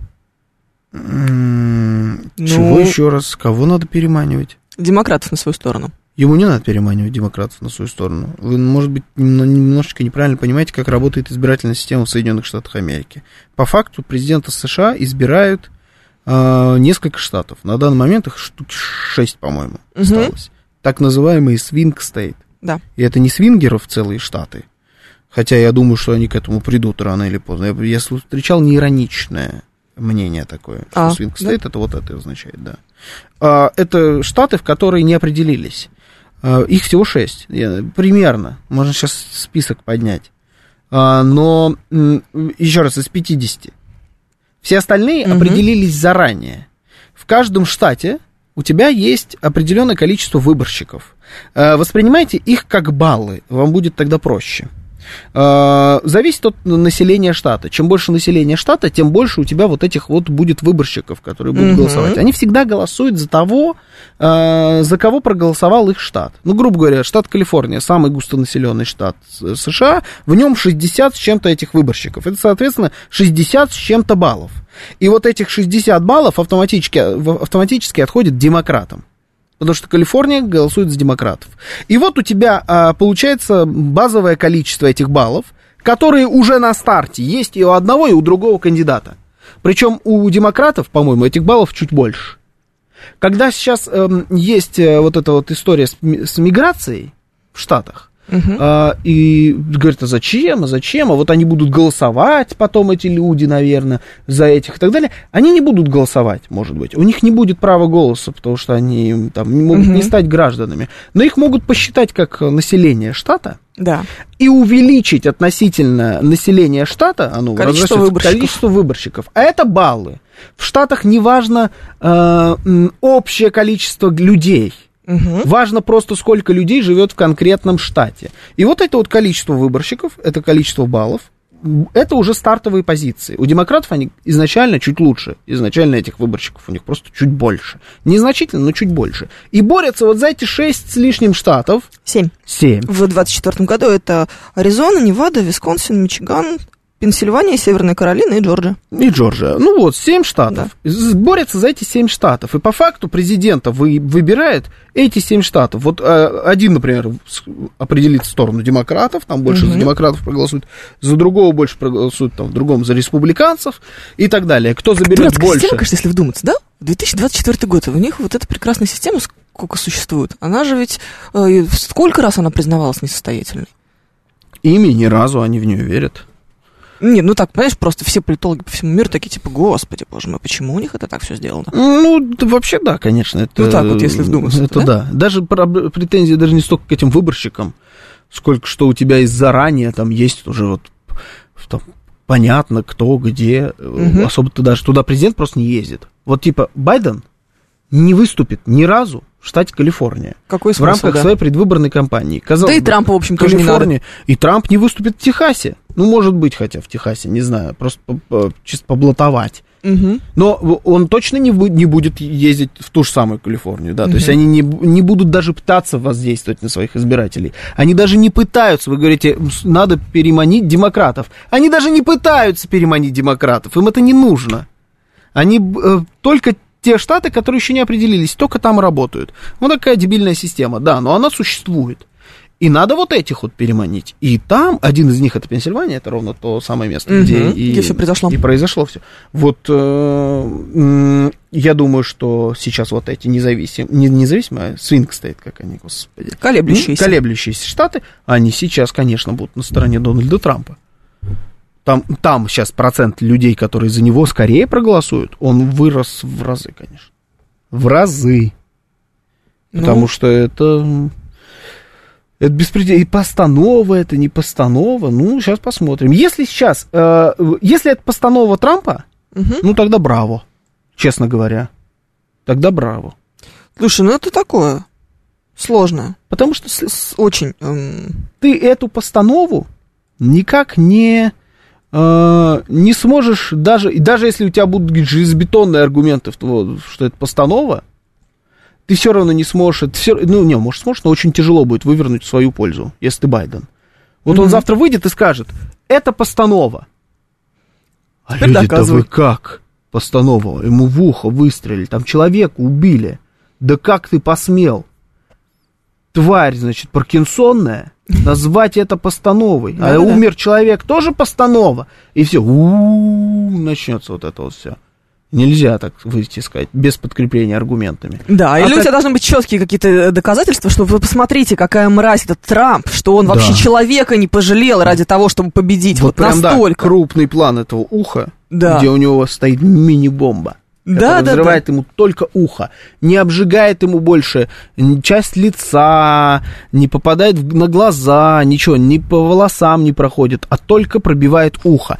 Чего еще раз? Кого надо переманивать? Демократов на свою сторону. Ему не надо переманивать демократов на свою сторону. Вы, может быть, немножечко неправильно понимаете, как работает избирательная система в Соединенных Штатах Америки. По факту президента США избирают несколько штатов. На данный момент их штук 6, по-моему, осталось. Так называемые свинг-стейт. Да. И это не свингеров целые штаты. Хотя я думаю, что они к этому придут рано или поздно. Я встречал неироничное мнение такое, что свинг-стейт, да? Это вот это означает, да. Это штаты, в которые не определились. Их всего 6, примерно. Можно сейчас список поднять. Но, еще раз, из 50. Все остальные определились заранее. В каждом штате у тебя есть определенное количество выборщиков. Воспринимайте их как баллы, вам будет тогда проще. Зависит от населения штата. Чем больше населения штата, тем больше у тебя вот этих вот будет выборщиков, которые будут голосовать. Они всегда голосуют за того, за кого проголосовал их штат. Ну, грубо говоря, штат Калифорния, самый густонаселенный штат США, в нем 60 с чем-то этих выборщиков. Это, соответственно, 60 с чем-то баллов. И вот этих 60 баллов автоматически отходят демократам. Потому что Калифорния голосует за демократов. И вот у тебя получается базовое количество этих баллов, которые уже на старте есть и у одного, и у другого кандидата. Причем у демократов, по-моему, этих баллов чуть больше. Когда сейчас есть вот эта вот история с миграцией в Штатах, и говорят, а зачем, а вот они будут голосовать потом, эти люди, наверное, за этих и так далее. Они не будут голосовать, может быть. У них не будет права голоса, потому что они там могут не стать гражданами. Но их могут посчитать как население штата, да, и увеличить относительно населения штата количество выборщиков. А это баллы. В Штатах не важно общее количество людей. Важно просто, сколько людей живет в конкретном штате. И вот это вот количество выборщиков, это количество баллов, это уже стартовые позиции. У демократов они изначально чуть лучше. Изначально этих выборщиков у них просто чуть больше. Незначительно, но чуть больше. И борются вот за эти 6 с лишним штатов. 7. В 2024 году это Аризона, Невада, Висконсин, Мичиган, Пенсильвания, Северная Каролина и Джорджия. Ну вот, 7 штатов. Да. Борются за эти 7 штатов. И по факту президента выбирает эти 7 штатов. Вот один, например, определит в сторону демократов, там больше за демократов проголосует, за другого больше проголосует, там, в другом за республиканцев и так далее. Кто заберет больше. Система, конечно, если вдуматься, да? 2024 год, у них вот эта прекрасная система, сколько существует, она же ведь, сколько раз она признавалась несостоятельной? Ими ни разу они в нее верят. Нет, ну так, понимаешь, просто все политологи по всему миру такие, типа, господи, боже мой, почему у них это так все сделано? Ну, вообще, да, конечно. Это, ну, так вот, если вдуматься. Это да. Даже претензии даже не столько к этим выборщикам, сколько что у тебя есть заранее, там есть уже вот там, понятно, кто, где. Особо-то даже туда президент просто не ездит. Вот типа Байден не выступит ни разу в штате Калифорния. Какой смысл, в рамках своей предвыборной кампании. Казалось бы, и Трампа, в общем, тоже не надо. И Трамп не выступит в Техасе. Ну, может быть, хотя в Техасе, не знаю, просто чисто поблатовать. Но он точно не будет ездить в ту же самую Калифорнию, да, то есть они не будут даже пытаться воздействовать на своих избирателей. Они даже не пытаются, вы говорите, надо переманить демократов. Они даже не пытаются переманить демократов, им это не нужно. Они только те штаты, которые еще не определились, только там работают. Вот такая дебильная система, да, но она существует. И надо вот этих вот переманить. И там, один из них, это Пенсильвания, это ровно то самое место, где все произошло. И произошло все. Вот я думаю, что сейчас вот эти независимые, swing state, как они, господи. Колеблющиеся штаты, они сейчас, конечно, будут на стороне Дональда Трампа. Там сейчас процент людей, которые за него скорее проголосуют, он вырос в разы, конечно. В разы. Потому что это беспредел. И постанова, это не постанова. Ну, сейчас посмотрим. Если это постанова Трампа, ну, тогда браво, честно говоря. Тогда браво. Слушай, ну это такое сложное. Потому что очень... Ты эту постанову никак не сможешь, даже если у тебя будут железобетонные аргументы, что это постанова, ты все равно не сможешь, может сможешь, но очень тяжело будет вывернуть в свою пользу, если ты Байден. Вот он завтра выйдет и скажет, это постанова. А теперь люди, да вы как? Постанова, ему в ухо выстрелили, там человека убили. Да как ты посмел? Тварь, значит, паркинсонная, назвать это постановой. А умер человек, тоже постанова. И все, начнется вот это вот все. Нельзя так выйти сказать, без подкрепления аргументами. Да, или у тебя должны быть четкие какие-то доказательства, что вы посмотрите, какая мразь этот Трамп, что он вообще человека не пожалел ради того, чтобы победить. Вот прям, настолько. Да, крупный план этого уха, где у него стоит мини-бомба. Взрывает ему только ухо, не обжигает ему больше часть лица, не попадает на глаза, ничего, ни по волосам не проходит, а только пробивает ухо.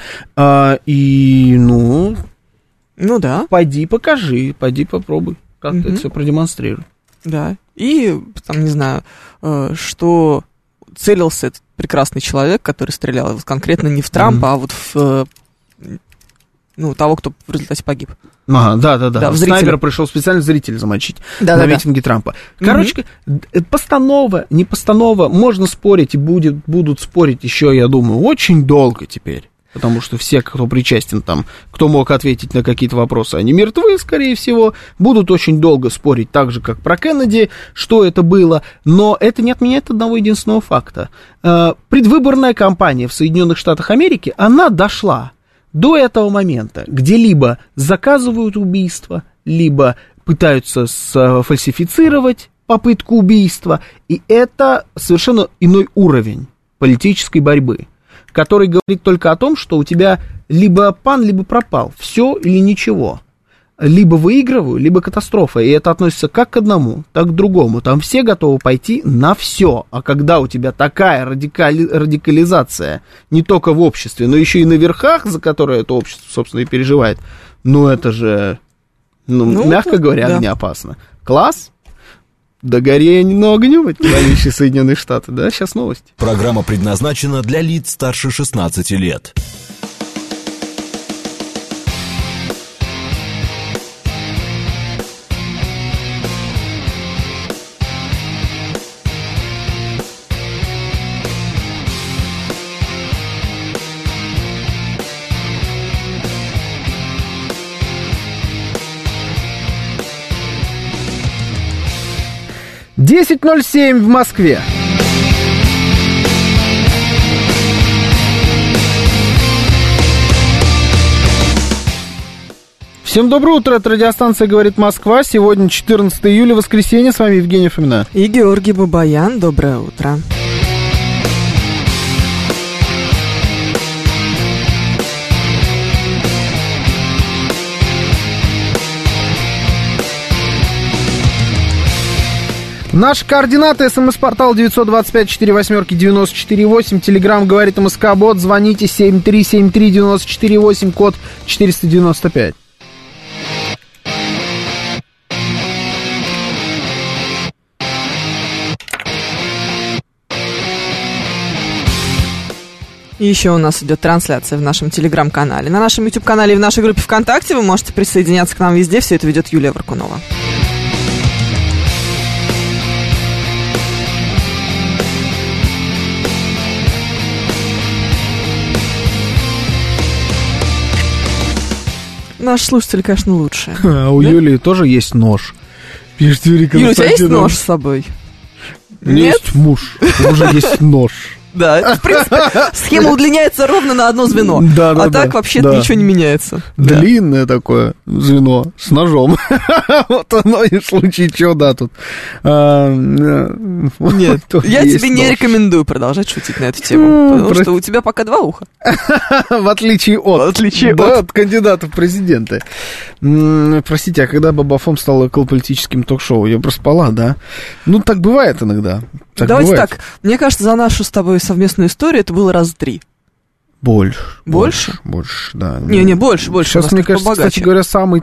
Ну да. Пойди покажи, пойди попробуй, как ты это все продемонстрируй. Да, и, там, не знаю, что целился этот прекрасный человек, который стрелял вот конкретно не в Трампа, а вот в... того, кто в результате погиб. Да. Снайпер пришел специально зрителя замочить на митинге Трампа. Короче, постанова, не постанова, можно спорить и будут спорить еще, я думаю, очень долго теперь. Потому что все, кто причастен там, кто мог ответить на какие-то вопросы, они мертвы, скорее всего, будут очень долго спорить, так же, как про Кеннеди, что это было, но это не отменяет одного единственного факта. Предвыборная кампания в Соединенных Штатах Америки, она дошла до этого момента, где либо заказывают убийство, либо пытаются сфальсифицировать попытку убийства, и это совершенно иной уровень политической борьбы, который говорит только о том, что у тебя либо пан, либо пропал, все или ничего. Либо выигрываю, либо катастрофа, и это относится как к одному, так к другому. Там все готовы пойти на все, а когда у тебя такая радикализация не только в обществе, но еще и на верхах, за которые это общество, собственно, и переживает, это же, мягко говоря, огнеопасно. Класс. Да горе огнем, товарищи Соединенные Штаты, да? Сейчас новости. Программа предназначена для лиц старше 16 лет. «10:07 в Москве». Всем доброе утро, это радиостанция «Говорит Москва». Сегодня 14 июля, воскресенье. С вами Евгений Фомина. И Георгий Бабаян. Доброе утро. Наши координаты: СМС-портал 925-48-94-8, Телеграм «Говорит МСК-бот», звоните 7373-94-8, код 495. И еще у нас идет трансляция в нашем Телеграм-канале. На нашем YouTube-канале и в нашей группе ВКонтакте вы можете присоединяться к нам везде. Все это ведет Юлия Варкунова. Наш слушатель, конечно, лучше. А у Юлии тоже есть нож. Пишет Юрий Юля, у тебя есть нож с собой? У меня есть муж, уже есть нож. Да, в принципе, схема удлиняется ровно на одно звено. А так вообще ничего не меняется. Длинное такое звено с ножом. Вот оно и в случае чего, да, тут. Нет, я тебе не рекомендую продолжать шутить на эту тему, потому что у тебя пока два уха. В отличие от кандидатов в президенты. Простите, а когда Бабафом стал околополитическим ток-шоу, я проспала, да? Ну, так бывает иногда. Давайте так, мне кажется, за нашу с тобой совместную историю это было раза 3. Больше? Больше, да. Не, больше. Сейчас, мне кажется, кстати говоря, самый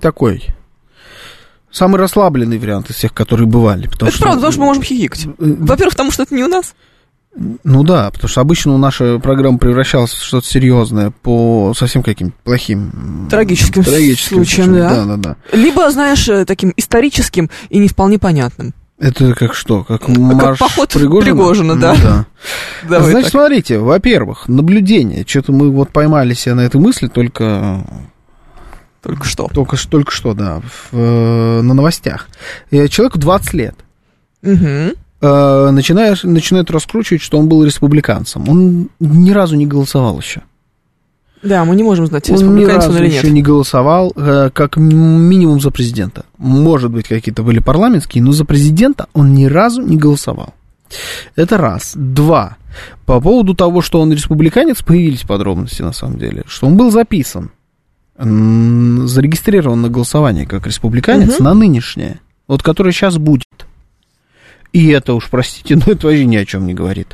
расслабленный вариант из всех, которые бывали. Это правда, потому что мы можем хихикать. Во-первых, потому что это не у нас. Ну да, потому что обычно наша программа превращалась в что-то серьезное по совсем каким-то плохим... Трагическим случаям, да. Либо, знаешь, таким историческим и не вполне понятным. Это как что? Как марш поход Пригожина, да. Значит, смотрите, во-первых, наблюдение. Что-то мы вот поймали себя на этой мысли только что, да, на новостях. Человеку 20 лет. Угу. Начинает раскручивать, что он был республиканцем. Он ни разу не голосовал еще. Да, мы не можем знать, республиканец он или нет. Он еще не голосовал, как минимум за президента. Может быть, какие-то были парламентские, но за президента он ни разу не голосовал. Это раз. Два. По поводу того, что он республиканец, появились подробности, на самом деле. Что он был записан, зарегистрирован на голосование как республиканец на нынешнее, вот которое сейчас будет. И это уж, простите, но это вообще ни о чем не говорит.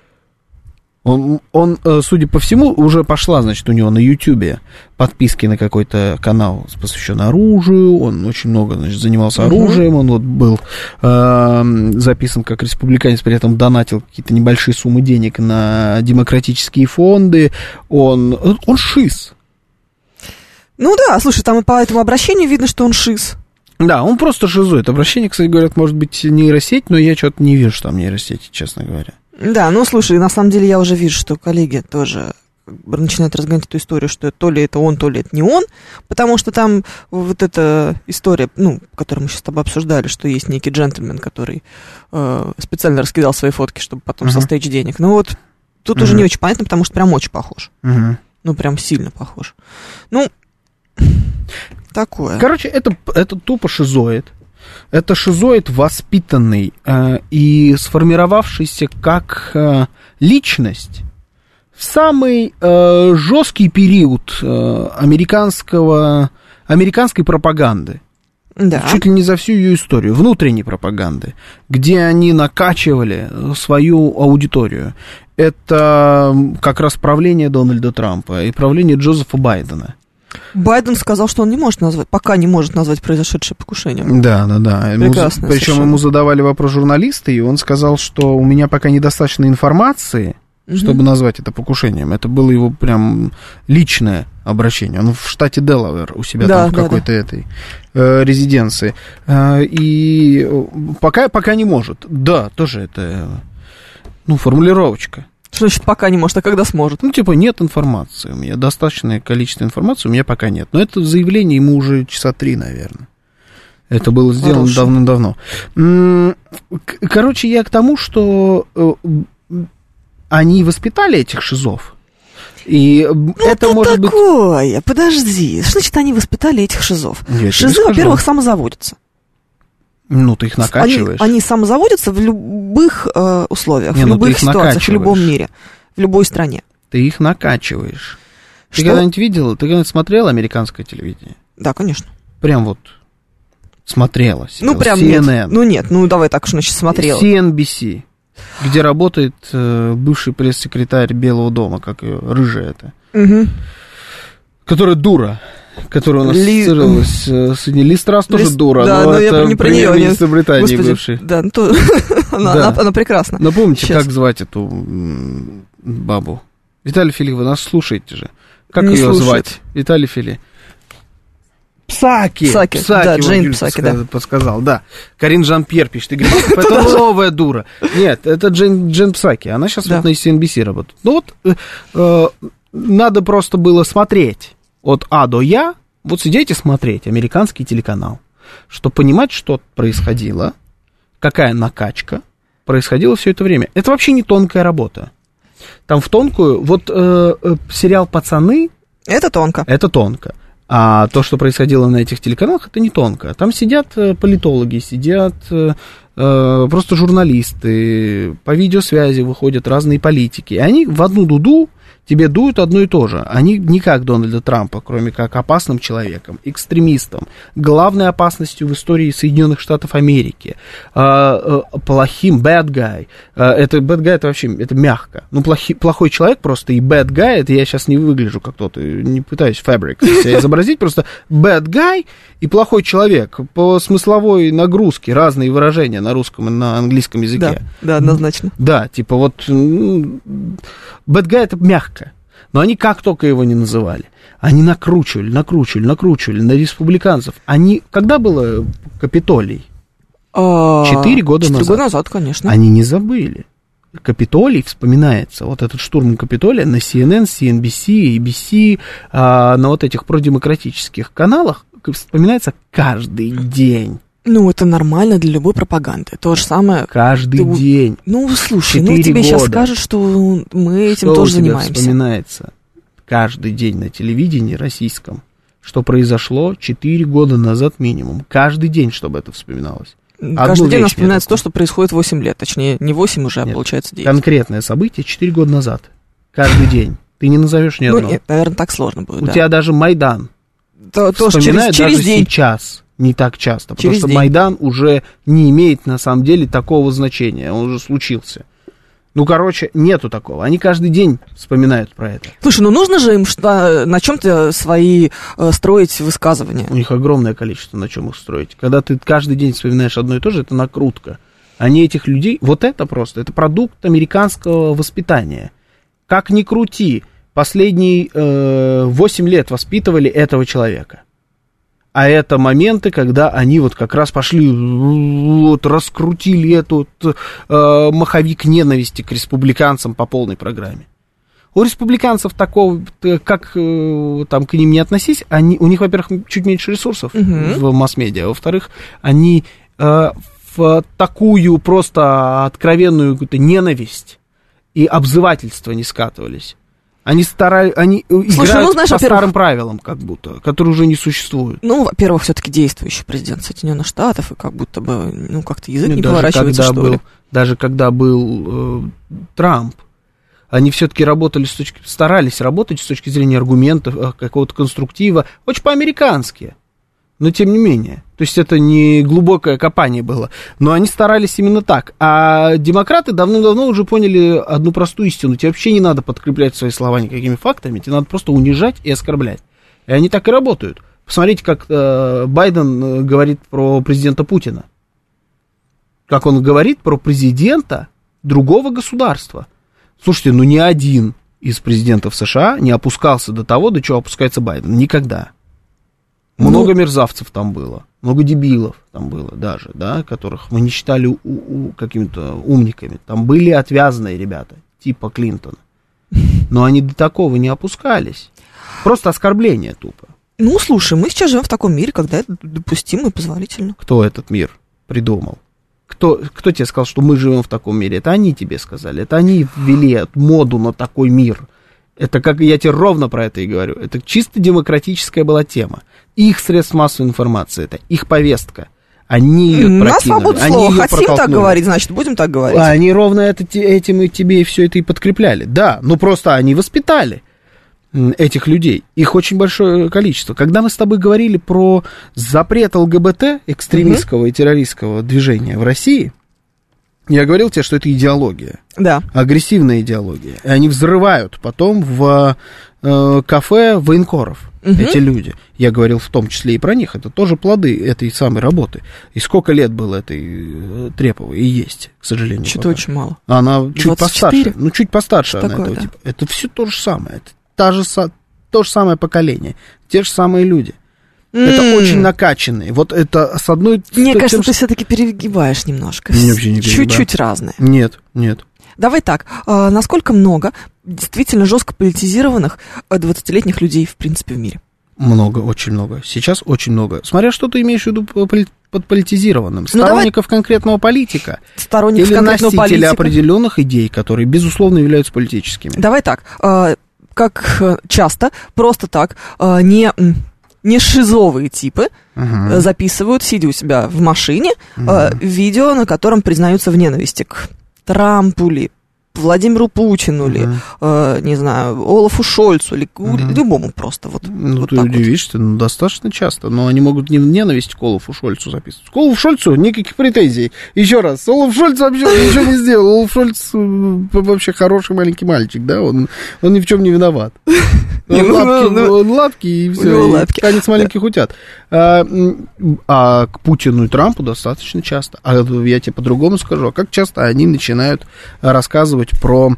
Он, судя по всему, уже пошла, значит, у него на Ютьюбе подписки на какой-то канал, посвященный оружию. Он очень много, значит, занимался оружием. Он вот был записан как республиканец, при этом донатил какие-то небольшие суммы денег на демократические фонды. Он шиз. Ну да, слушай, там и по этому обращению видно, что он шиз. Да, он просто шизоид. Обращение, кстати, говорят, может быть нейросеть, но я что-то не вижу там нейросети, честно говоря. Да, ну слушай, на самом деле я уже вижу, что коллеги тоже начинают разгонять эту историю, что то ли это он, то ли это не он, потому что там вот эта история, которую мы сейчас с тобой обсуждали, что есть некий джентльмен, который специально раскидал свои фотки, чтобы потом состричь денег. Ну вот тут уже не очень понятно, потому что прям очень похож. Ну прям сильно похож. Ну, такое. Короче, это тупо шизоид. Это шизоид воспитанный и сформировавшийся как личность в самый жесткий период американской пропаганды. Да. Чуть ли не за всю ее историю, внутренней пропаганды, где они накачивали свою аудиторию. Это как раз правление Дональда Трампа и правление Джозефа Байдена. Байден сказал, что он пока не может назвать произошедшее покушением. Да. Причем ему задавали вопрос журналисты, и он сказал, что у меня пока недостаточно информации, чтобы назвать это покушением. Это было его прям личное обращение. Он в штате Делавэр у себя там в какой-то этой резиденции. И пока не может. Да, тоже это, формулировочка. Что значит пока не может, а когда сможет? Нет информации. У меня достаточное количество информации, у меня пока нет. Но это заявление ему уже часа 3, наверное. Это было сделано давным-давно. Короче, я к тому, что они воспитали этих шизов. И это может такое? Быть... Подожди. Что значит, они воспитали этих шизов? Шизы, во-первых, самозаводятся. Ты их накачиваешь. Они самозаводятся в любых условиях, в любых ситуациях, в любом мире, в любой стране. Ты их накачиваешь. Ты когда-нибудь видела, ты когда-нибудь смотрела американское телевидение? Да, конечно. Прям смотрела. Прям CNN. Нет, давай так уж, смотрела. CNBC, где работает бывший пресс-секретарь Белого дома, как ее, рыжая это. Которая дура. Которая у нас ассоциировалась с Ли Страс тоже дура, но это не про нее, премьер-министр Британии бывший. Да, она прекрасна. Напомните, как звать эту бабу? Виталий Фили, вы нас слушаете же. Как ее звать? Виталий Фили. Псаки, да, Джейн Псаки, да. Подсказал, да. Карин Жан-Пьер пишет, это новая дура. Нет, это Джейн Псаки, она сейчас на CNBC работает. Надо просто было смотреть. От А до Я, сидеть и смотреть американский телеканал, чтобы понимать, что происходило, какая накачка происходила все это время. Это вообще не тонкая работа. Там в тонкую, сериал «Пацаны». Это тонко. Это тонко. А то, что происходило на этих телеканалах, это не тонко. Там сидят политологи, сидят просто журналисты, по видеосвязи выходят разные политики. И они в одну дуду тебе дуют одно и то же. Они не как Дональда Трампа, кроме как опасным человеком, экстремистом, главной опасностью в истории Соединенных Штатов Америки, плохим bad guy. Это bad guy, это вообще, это мягко. Плохой человек просто, и bad guy, это я сейчас не выгляжу как тот, не пытаюсь фабрик себя изобразить, просто bad guy и плохой человек. По смысловой нагрузке разные выражения на русском и на английском языке. Да, однозначно. Да, bad guy это мягко. Но они как только его не называли, они накручивали на республиканцев. Когда было Капитолий? 4 года назад. 4 года назад, конечно. Они не забыли. Капитолий вспоминается, этот штурм Капитолия на CNN, CNBC, ABC, на этих продемократических каналах вспоминается каждый день. Это нормально для любой пропаганды. То же самое... Каждый день. Слушай, тебе сейчас скажут, что мы этим тоже занимаемся. Что вспоминается каждый день на телевидении российском, что произошло 4 года назад минимум. Каждый день, чтобы это вспоминалось. Каждый день у нас вспоминается то, что происходит 8 лет. Точнее, не 8 уже, а получается 9. Конкретное событие 4 года назад. Каждый день. Ты не назовешь ни одного. Нет, наверное, так сложно будет. У тебя даже Майдан. Вспоминают даже день. Сейчас. Не так часто, потому что Майдан уже не имеет, на самом деле, такого значения, он уже случился. Нету такого, они каждый день вспоминают про это. Слушай, нужно же им на чем-то свои строить высказывания. У них огромное количество, на чем их строить. Когда ты каждый день вспоминаешь одно и то же, это накрутка. Они этих людей, это продукт американского воспитания. Как ни крути, последние 8 лет воспитывали этого человека. А это моменты, когда они как раз пошли, раскрутили этот маховик ненависти к республиканцам по полной программе. У республиканцев такого, как там к ним не относись, у них, во-первых, чуть меньше ресурсов в масс-медиа, а во-вторых, они в такую просто откровенную какую-то ненависть и обзывательство не скатывались. Они играют по старым правилам, как будто, которые уже не существуют. Во-первых, все-таки действующий президент Соединенных Штатов, и как будто бы, как-то язык не поворачивается, что ли. Даже когда был Трамп, они все-таки старались работать с точки зрения аргументов, какого-то конструктива, очень по-американски. Но тем не менее. То есть это не глубокое копание было. Но они старались именно так. А демократы давным-давно уже поняли одну простую истину. Тебе вообще не надо подкреплять свои слова никакими фактами. Тебе надо просто унижать и оскорблять. И они так и работают. Посмотрите, как Байден говорит про президента Путина. Как он говорит про президента другого государства. Слушайте, ни один из президентов США не опускался до того, до чего опускается Байден. Никогда. Много мерзавцев там было. Много дебилов там было даже, да, которых мы не считали какими-то умниками. Там были отвязные ребята, типа Клинтона. Но они до такого не опускались. Просто оскорбление тупо. Ну, слушай, мы сейчас живем в таком мире, когда это допустимо и позволительно. Кто этот мир придумал? Кто тебе сказал, что мы живем в таком мире? Это они тебе сказали. Это они ввели моду на такой мир. Это как я тебе ровно про это и говорю. Это чисто демократическая была тема. Их средств массовой информации, это их повестка. Они ее прокинули. На свободу слова. Хотим так говорить, значит, будем так говорить. Они ровно этим и тебе все это и подкрепляли. Да, ну просто они воспитали этих людей. Их очень большое количество. Когда мы с тобой говорили про запрет ЛГБТ, экстремистского и террористского движения в России, я говорил тебе, что это идеология. Да. Агрессивная идеология. И они взрывают потом в кафе военкоров. Эти люди. Я говорил в том числе и про них. Это тоже плоды этой самой работы. И сколько лет было этой Треповой? И есть, к сожалению. Что-то очень мало. Она чуть 24? постарше. Ну, чуть постарше что она такое, этого да? типа. Это все то же самое. Это то же самое поколение. Те же самые люди. Это очень накачанные. Вот это с одной... Мне кажется, ты все-таки перегибаешь немножко. Чуть-чуть разные. Нет. Давай так, насколько много действительно жестко политизированных 20-летних людей, в принципе, в мире? Много, очень много. Сейчас очень много. Смотря, что ты имеешь в виду под политизированным. Сторонников конкретного политика. Сторонников или конкретного носителей политика. Определенных идей, которые, безусловно, являются политическими. Давай так, как часто, просто так, не шизовые типы записывают, сидя у себя в машине, видео, на котором признаются в ненависти к Трампу ли, Владимиру Путину ли, не знаю, Олафу Шольцу ли, любому просто. Ну, ты удивишься, достаточно часто, но они могут не в ненависть к Олафу Шольцу записывать. К Олафу Шольцу никаких претензий. Еще раз, Олаф Шольц вообще ничего не сделал. Олаф Шольц вообще хороший маленький мальчик, да, он ни в чем не виноват. Он лапки, и все, танец маленьких утят. А к Путину и Трампу достаточно часто. А я тебе по-другому скажу. А как часто они начинают рассказывать про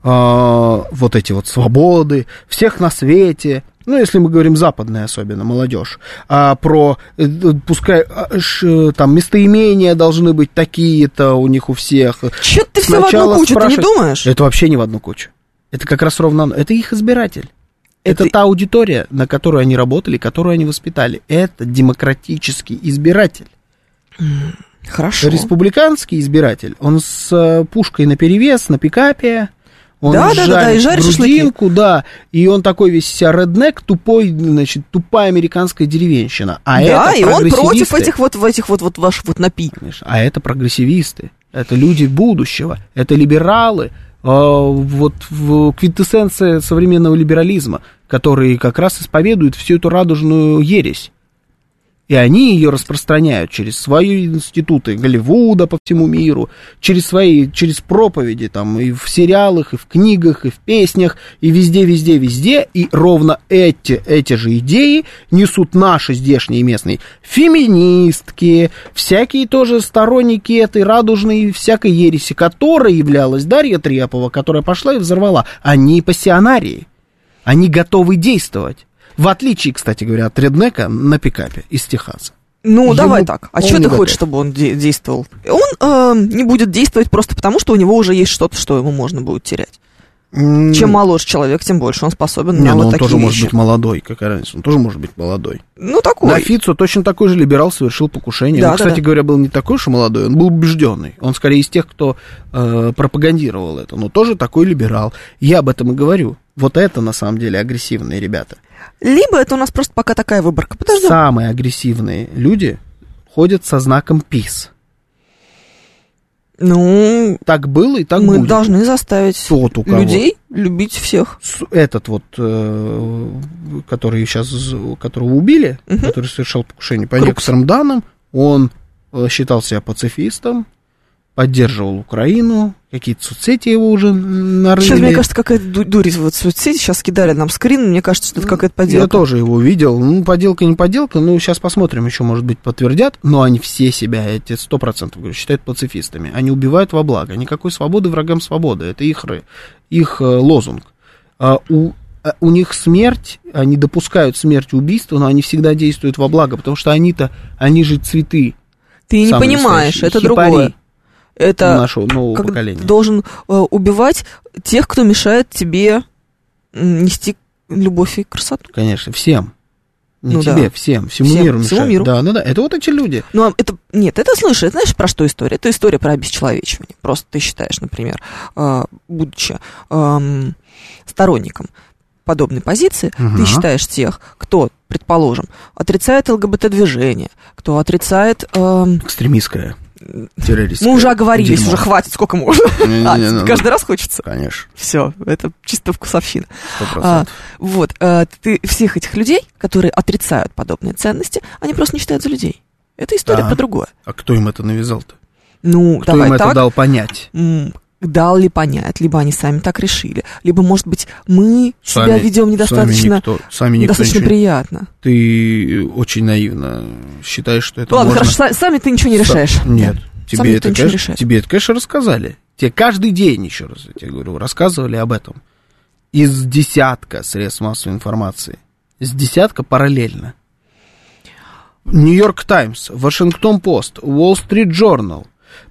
вот эти вот свободы, всех на свете, ну, если мы говорим западная особенно, молодежь, про, пускай, там, местоимения должны быть такие-то у них у всех. Чё ты все в одну кучу, ты не думаешь? Это вообще не в одну кучу. Это как раз ровно, это их избиратель. Это та аудитория, на которую они работали, которую они воспитали. Это демократический избиратель. Хорошо. Республиканский избиратель, он с пушкой наперевес, на пикапе, он жарит грудинку, да, и он такой весь себя реднек, тупой, значит, тупая американская деревенщина. А да, это и он против этих ваших напи. А это прогрессивисты, это люди будущего, это либералы, вот в квинтэссенции современного либерализма, которые как раз исповедуют всю эту радужную ересь. И они ее распространяют через свои институты Голливуда по всему миру, через проповеди, там, и в сериалах, и в книгах, и в песнях, и везде. И ровно эти же идеи несут наши здешние местные феминистки, всякие тоже сторонники этой радужной всякой ереси, которой являлась Дарья Трепова, которая пошла и взорвала. Они пассионарии, они готовы действовать. В отличие, кстати говоря, от реднека на пикапе из Техаса. Ну, давай так. А что ты хочешь, чтобы он действовал? Он не будет действовать просто потому, что у него уже есть что-то, что ему можно будет терять. Чем моложе человек, тем больше он способен на вот такие вещи. Он тоже может быть молодой, какая разница, он тоже может быть молодой. Ну, такой. На Фицо точно такой же либерал совершил покушение. Да, он, кстати говоря, был не такой уж и молодой, он был убежденный. Он скорее из тех, кто пропагандировал это, но тоже такой либерал. Я об этом и говорю. Вот это, на самом деле, агрессивные ребята. Либо это у нас просто пока такая выборка. Подожди. Самые агрессивные люди ходят со знаком peace. Ну, так было и так будет. Мы должны заставить людей любить всех. Этот вот, который сейчас, которого убили, который совершал покушение, по некоторым данным, он считал себя пацифистом, поддерживал Украину, какие-то соцсети его уже нарыли. Сейчас, мне кажется, какая-то дурь вот соцсети, сейчас кидали нам скрин, мне кажется, что это какая-то подделка. Я тоже его видел, подделка не подделка, сейчас посмотрим, еще, может быть, подтвердят, но они все себя, эти 100%, говорю, считают пацифистами, они убивают во благо, никакой свободы врагам свободы, это их лозунг. У них смерть, они допускают смерть и убийство, но они всегда действуют во благо, потому что они же цветы. Ты не понимаешь, это другое. Это нашего нового поколения. Должен убивать тех, кто мешает тебе нести любовь и красоту. Конечно, всем. Не тебе, всем, всему миру мешает. Всему миру. Да, это вот эти люди. Это слышишь, знаешь, про что история? Это история про обесчеловечивание. Просто ты считаешь, например, будучи сторонником подобной позиции, ты считаешь тех, кто, предположим, отрицает ЛГБТ-движение, кто отрицает... экстремистское. Террористское. Мы уже оговорились, уже хватит, сколько можно. Каждый раз хочется? Конечно. Все, это чисто вкусовщина. 100%. Ты всех этих людей, которые отрицают подобные ценности, они просто не считают за людей. Это история про другое. А кто им это навязал-то? Кто им это дал понять? Дал ли понять, либо они сами так решили, либо, может быть, мы себя ведем недостаточно приятно. Ты очень наивно считаешь, что это Ладно, можно... хорошо, сами ты ничего не решаешь. Нет, тебе это, конечно, рассказали. Тебе каждый день, еще раз я тебе говорю, рассказывали об этом. Из десятка средств массовой информации. Из десятка параллельно. Нью-Йорк Таймс, Вашингтон Пост, Уолл-стрит Джорнал,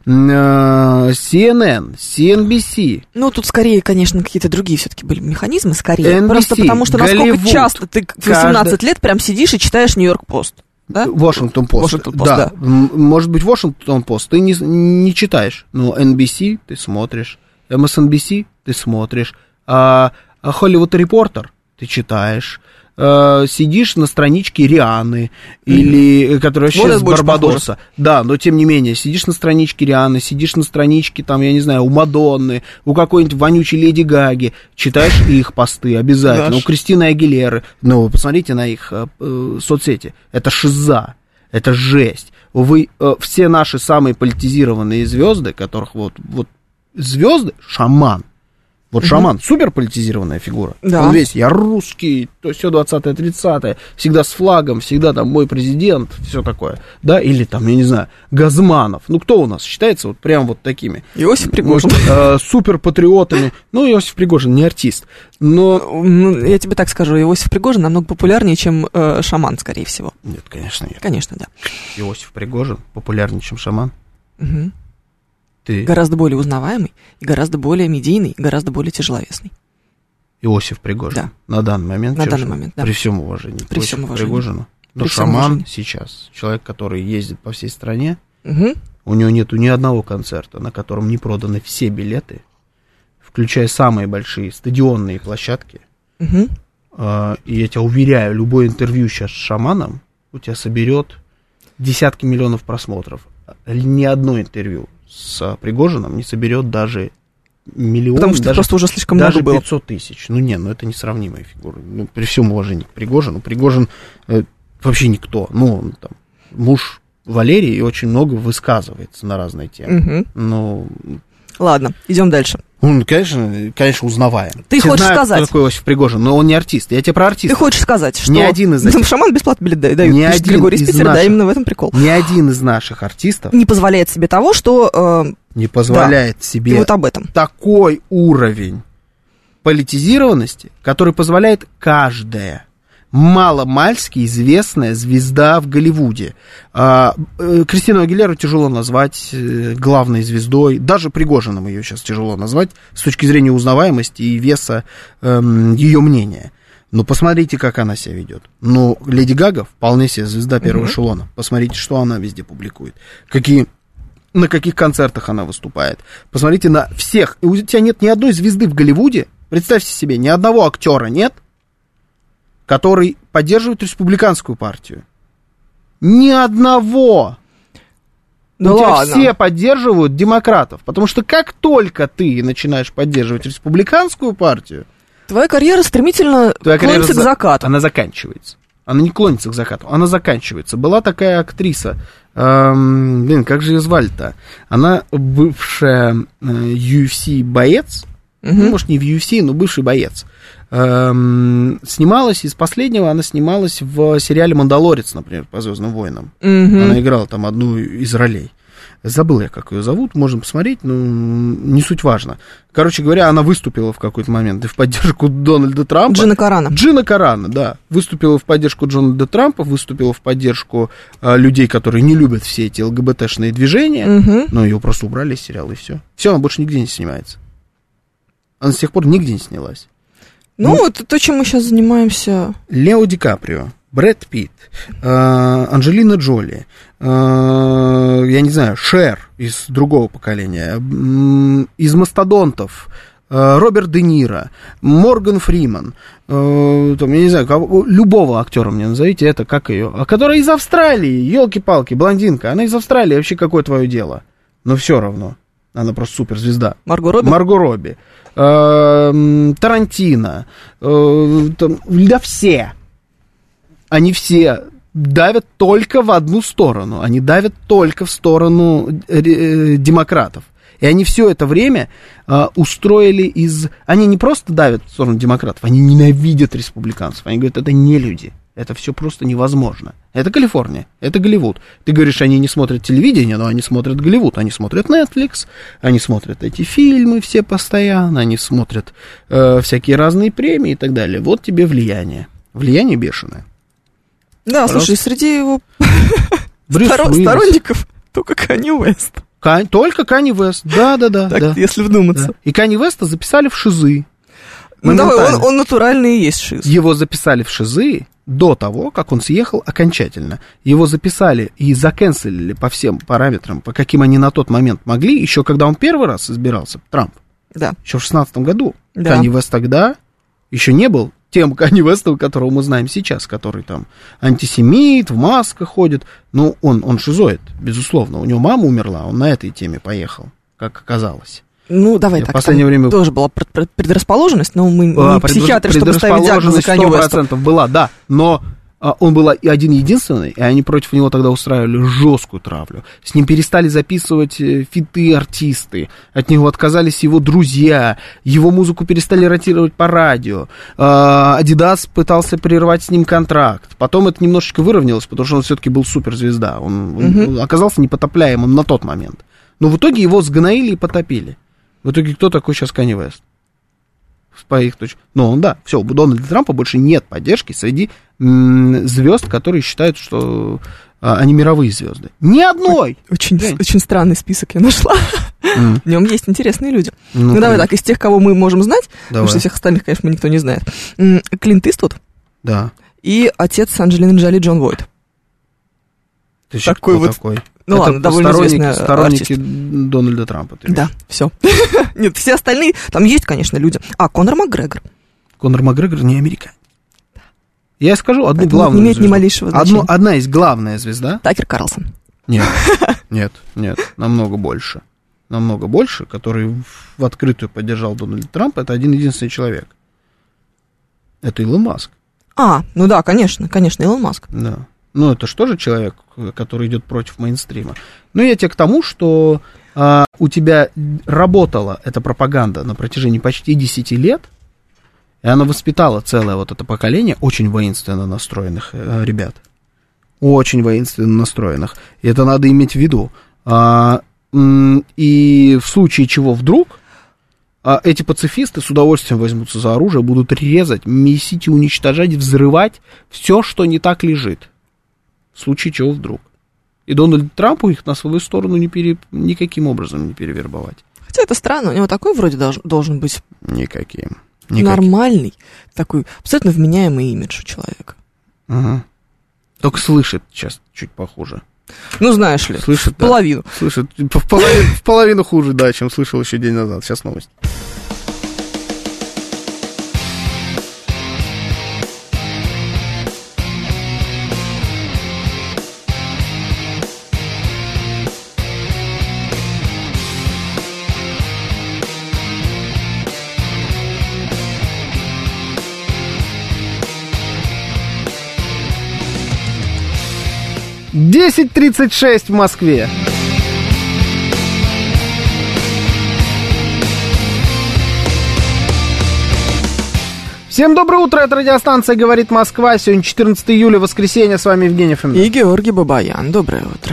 CNN, CNBC. Тут скорее, конечно, какие-то другие все-таки были механизмы, скорее. NBC, просто потому что насколько Голливуд, часто ты в 18 лет прям сидишь и читаешь Нью-Йорк Пост. Да? Вашингтон Пост. Да. Может быть, Вашингтон Пост ты не читаешь, но NBC ты смотришь, MSNBC ты смотришь, Hollywood Reporter ты читаешь, сидишь на страничке Рианы, или, которая вообще с Барбадоса. Да, но тем не менее, сидишь на страничке Рианы, сидишь на страничке, там, я не знаю, у Мадонны, у какой-нибудь вонючей Леди Гаги, читаешь их посты обязательно, у Кристины Агилеры. Посмотрите на их соцсети. Это шиза, это жесть. Все наши самые политизированные звезды, которых звезды, шаман. Шаман, супер политизированная фигура. Да. Он весь, я русский, то все 20-е, 30-е, всегда с флагом, всегда там мой президент, все такое. Да, или там, я не знаю, Газманов. Кто у нас считается прям такими? Иосиф Пригожин. Супер патриотами. Иосиф Пригожин не артист. Но... я тебе так скажу, Иосиф Пригожин намного популярнее, чем шаман, скорее всего. Нет, конечно, нет. Конечно, да. Иосиф Пригожин популярнее, чем шаман. Угу. Гораздо более узнаваемый, и гораздо более медийный, и гораздо более тяжеловесный. Иосиф Пригожин. Да. На данный момент. Да. При всем уважении к Иосифу Пригожину. Но при шаман сейчас, человек, который ездит по всей стране, угу. У него нету ни одного концерта, на котором не проданы все билеты, включая самые большие стадионные площадки. Угу. И я тебя уверяю, любое интервью сейчас с шаманом у тебя соберет десятки миллионов просмотров. Ни одно интервью с Пригожиным не соберет даже миллион. Потому что даже, просто уже слишком даже много было. 500 тысяч. Это несравнимая фигура. При всем уважении к Пригожину. Пригожин вообще никто. Он там муж Валерии и очень много высказывается на разные темы. Угу. Ладно, идем дальше. Он, конечно, узнаваем. Ты все хочешь знают, сказать, кто такой Иосиф Пригожин, но он не артист. Я тебе про артиста. Ты хочешь сказать, что ни один из этих... шаман бесплатно билет дают. Ни один Григорий из Питера, наших... да, именно в этом прикол. Ни один из наших артистов не позволяет себе того, что... не позволяет себе об этом. Такой уровень политизированности, который позволяет каждая маломальски известная звезда в Голливуде. Кристину Агилеру тяжело назвать главной звездой, даже Пригожиным ее сейчас тяжело назвать с точки зрения узнаваемости и веса ее мнения. Но посмотрите, как она себя ведет. Леди Гага вполне себе звезда первого эшелона. Посмотрите, что она везде публикует. На каких концертах она выступает. Посмотрите на всех. И у тебя нет ни одной звезды в Голливуде, представьте себе, ни одного актера нет, который поддерживает республиканскую партию. Ни одного. Да у тебя ладно. все поддерживают демократов. Потому что как только ты начинаешь поддерживать республиканскую партию, твоя карьера стремительно клонится к закату. Она заканчивается. Она не клонится к закату, она заканчивается. Была такая актриса, Как же ее звали-то? Она бывшая UFC-боец. Ну, может, не в UFC, но бывший боец. Снималась из последнего, она снималась в сериале «Мандалорец», например, по «Звездным войнам». Она играла там одну из ролей. Забыл я, как ее зовут, можно посмотреть, но не суть важно. Короче говоря, она выступила в какой-то момент и в поддержку Дональда Трампа. Джина Карана, да. Выступила в поддержку Дональда Трампа, выступила в поддержку людей, которые не любят все эти ЛГБТ-шные движения. Но ее просто убрали из сериала, и все. Все, она больше нигде не снимается. Она с тех пор нигде не снялась. Ну, это то, чем мы сейчас занимаемся. Лео Ди Каприо, Брэд Питт, Анджелина Джоли, я не знаю, Шер из другого поколения, из мастодонтов, Роберт Де Ниро, Морган Фриман, там, я не знаю, любого актера мне назовите, это как ее, которая из Австралии, елки-палки, блондинка, она из Австралии, вообще какое твое дело? Но все равно, она просто суперзвезда. Марго Робби. Тарантино, да все. Они все давят только в одну сторону. Они давят только в сторону демократов. И они все это время устроили из... Они не просто давят в сторону демократов, они ненавидят республиканцев. Они говорят, это не люди. Это все просто невозможно. Это Калифорния, это Голливуд. Ты говоришь, они не смотрят телевидение, но они смотрят Голливуд. Они смотрят Netflix, они смотрят эти фильмы все постоянно, они смотрят всякие разные премии и так далее. Вот тебе влияние. Влияние бешеное. Да, пожалуйста. Слушай, среди его сторонников только Канье Уэст. Только Канье Уэст, да. Если вдуматься. Да. И Канье Уэста записали в ШИЗы. Ну давай, он натуральный и есть ШИЗ. Его записали в ШИЗы до того, как он съехал окончательно. Его записали и закэнселили по всем параметрам, по каким они на тот момент могли, еще когда он первый раз избирался, Трамп. Да. Еще в 2016 году. Да. Канье Уэст тогда еще не был тем Канье Уэстом, которого мы знаем сейчас, который там антисемит, в масках ходит. Ну, он шизоид, безусловно. У него мама умерла, он на этой теме поехал, как оказалось. Ну, давай так, в последнее время тоже была предрасположенность, но мы не психиатры, чтобы ставить диагнозы Канье Уэсту. 100% была, да, но он был один-единственный, и они против него тогда устраивали жесткую травлю. С ним перестали записывать фиты артисты, от него отказались его друзья, его музыку перестали ротировать по радио, Adidas пытался прервать с ним контракт, потом это немножечко выровнялось, потому что он все-таки был суперзвезда, он оказался непотопляемым на тот момент. Но в итоге его сгноили и потопили. В итоге кто такой сейчас Канье Уэст? По их точке. Ну, да, все, у Дональда Трампа больше нет поддержки среди звезд, которые считают, что они мировые звезды. Ни одной! Очень странный список я нашла. В нем есть интересные люди. Ну, давай так, из тех, кого мы можем знать, потому что всех остальных, конечно, никто не знает. Клинт Иствуд. Да. И отец Анджелины Джоли Джон Войт. Ты такой вот такой? Ну это ладно, довольно известный сторонники артист. Дональда Трампа. Да, все. Нет, все остальные, там есть, конечно, люди. Конор Макгрегор. Конор Макгрегор не американец. Я скажу одну это главную не имеет звезду. Ни малейшего значения. Одна есть главная звезда. Такер Карлсон. Нет, намного больше. Намного больше, который в открытую поддержал Дональда Трампа, это один-единственный человек. Это Илон Маск. Ну да, конечно, Илон Маск. Да. Ну, это же тоже человек, который идет против мейнстрима. Ну, я тебе к тому, что у тебя работала эта пропаганда на протяжении почти 10 лет, и она воспитала целое вот это поколение очень воинственно настроенных ребят. Очень воинственно настроенных. И это надо иметь в виду. И в случае чего вдруг эти пацифисты с удовольствием возьмутся за оружие, будут резать, месить и уничтожать, взрывать все, что не так лежит. В случае чего вдруг. И Дональду Трампу их на свою сторону никаким образом не перевербовать. Хотя это странно, у него такой вроде должен быть Никаким. Нормальный, такой абсолютно вменяемый имидж у человека. Ага. Только слышит сейчас чуть похуже. Ну, знаешь ли, слышит, половину. Да. Слышит в половину хуже, да, чем слышал еще день назад. Сейчас новость. 10:36 в Москве. Всем доброе утро, это радиостанция «Говорит Москва». Сегодня 14 июля, воскресенье, с вами Евгений Фомин. И Георгий Бабаян. Доброе утро.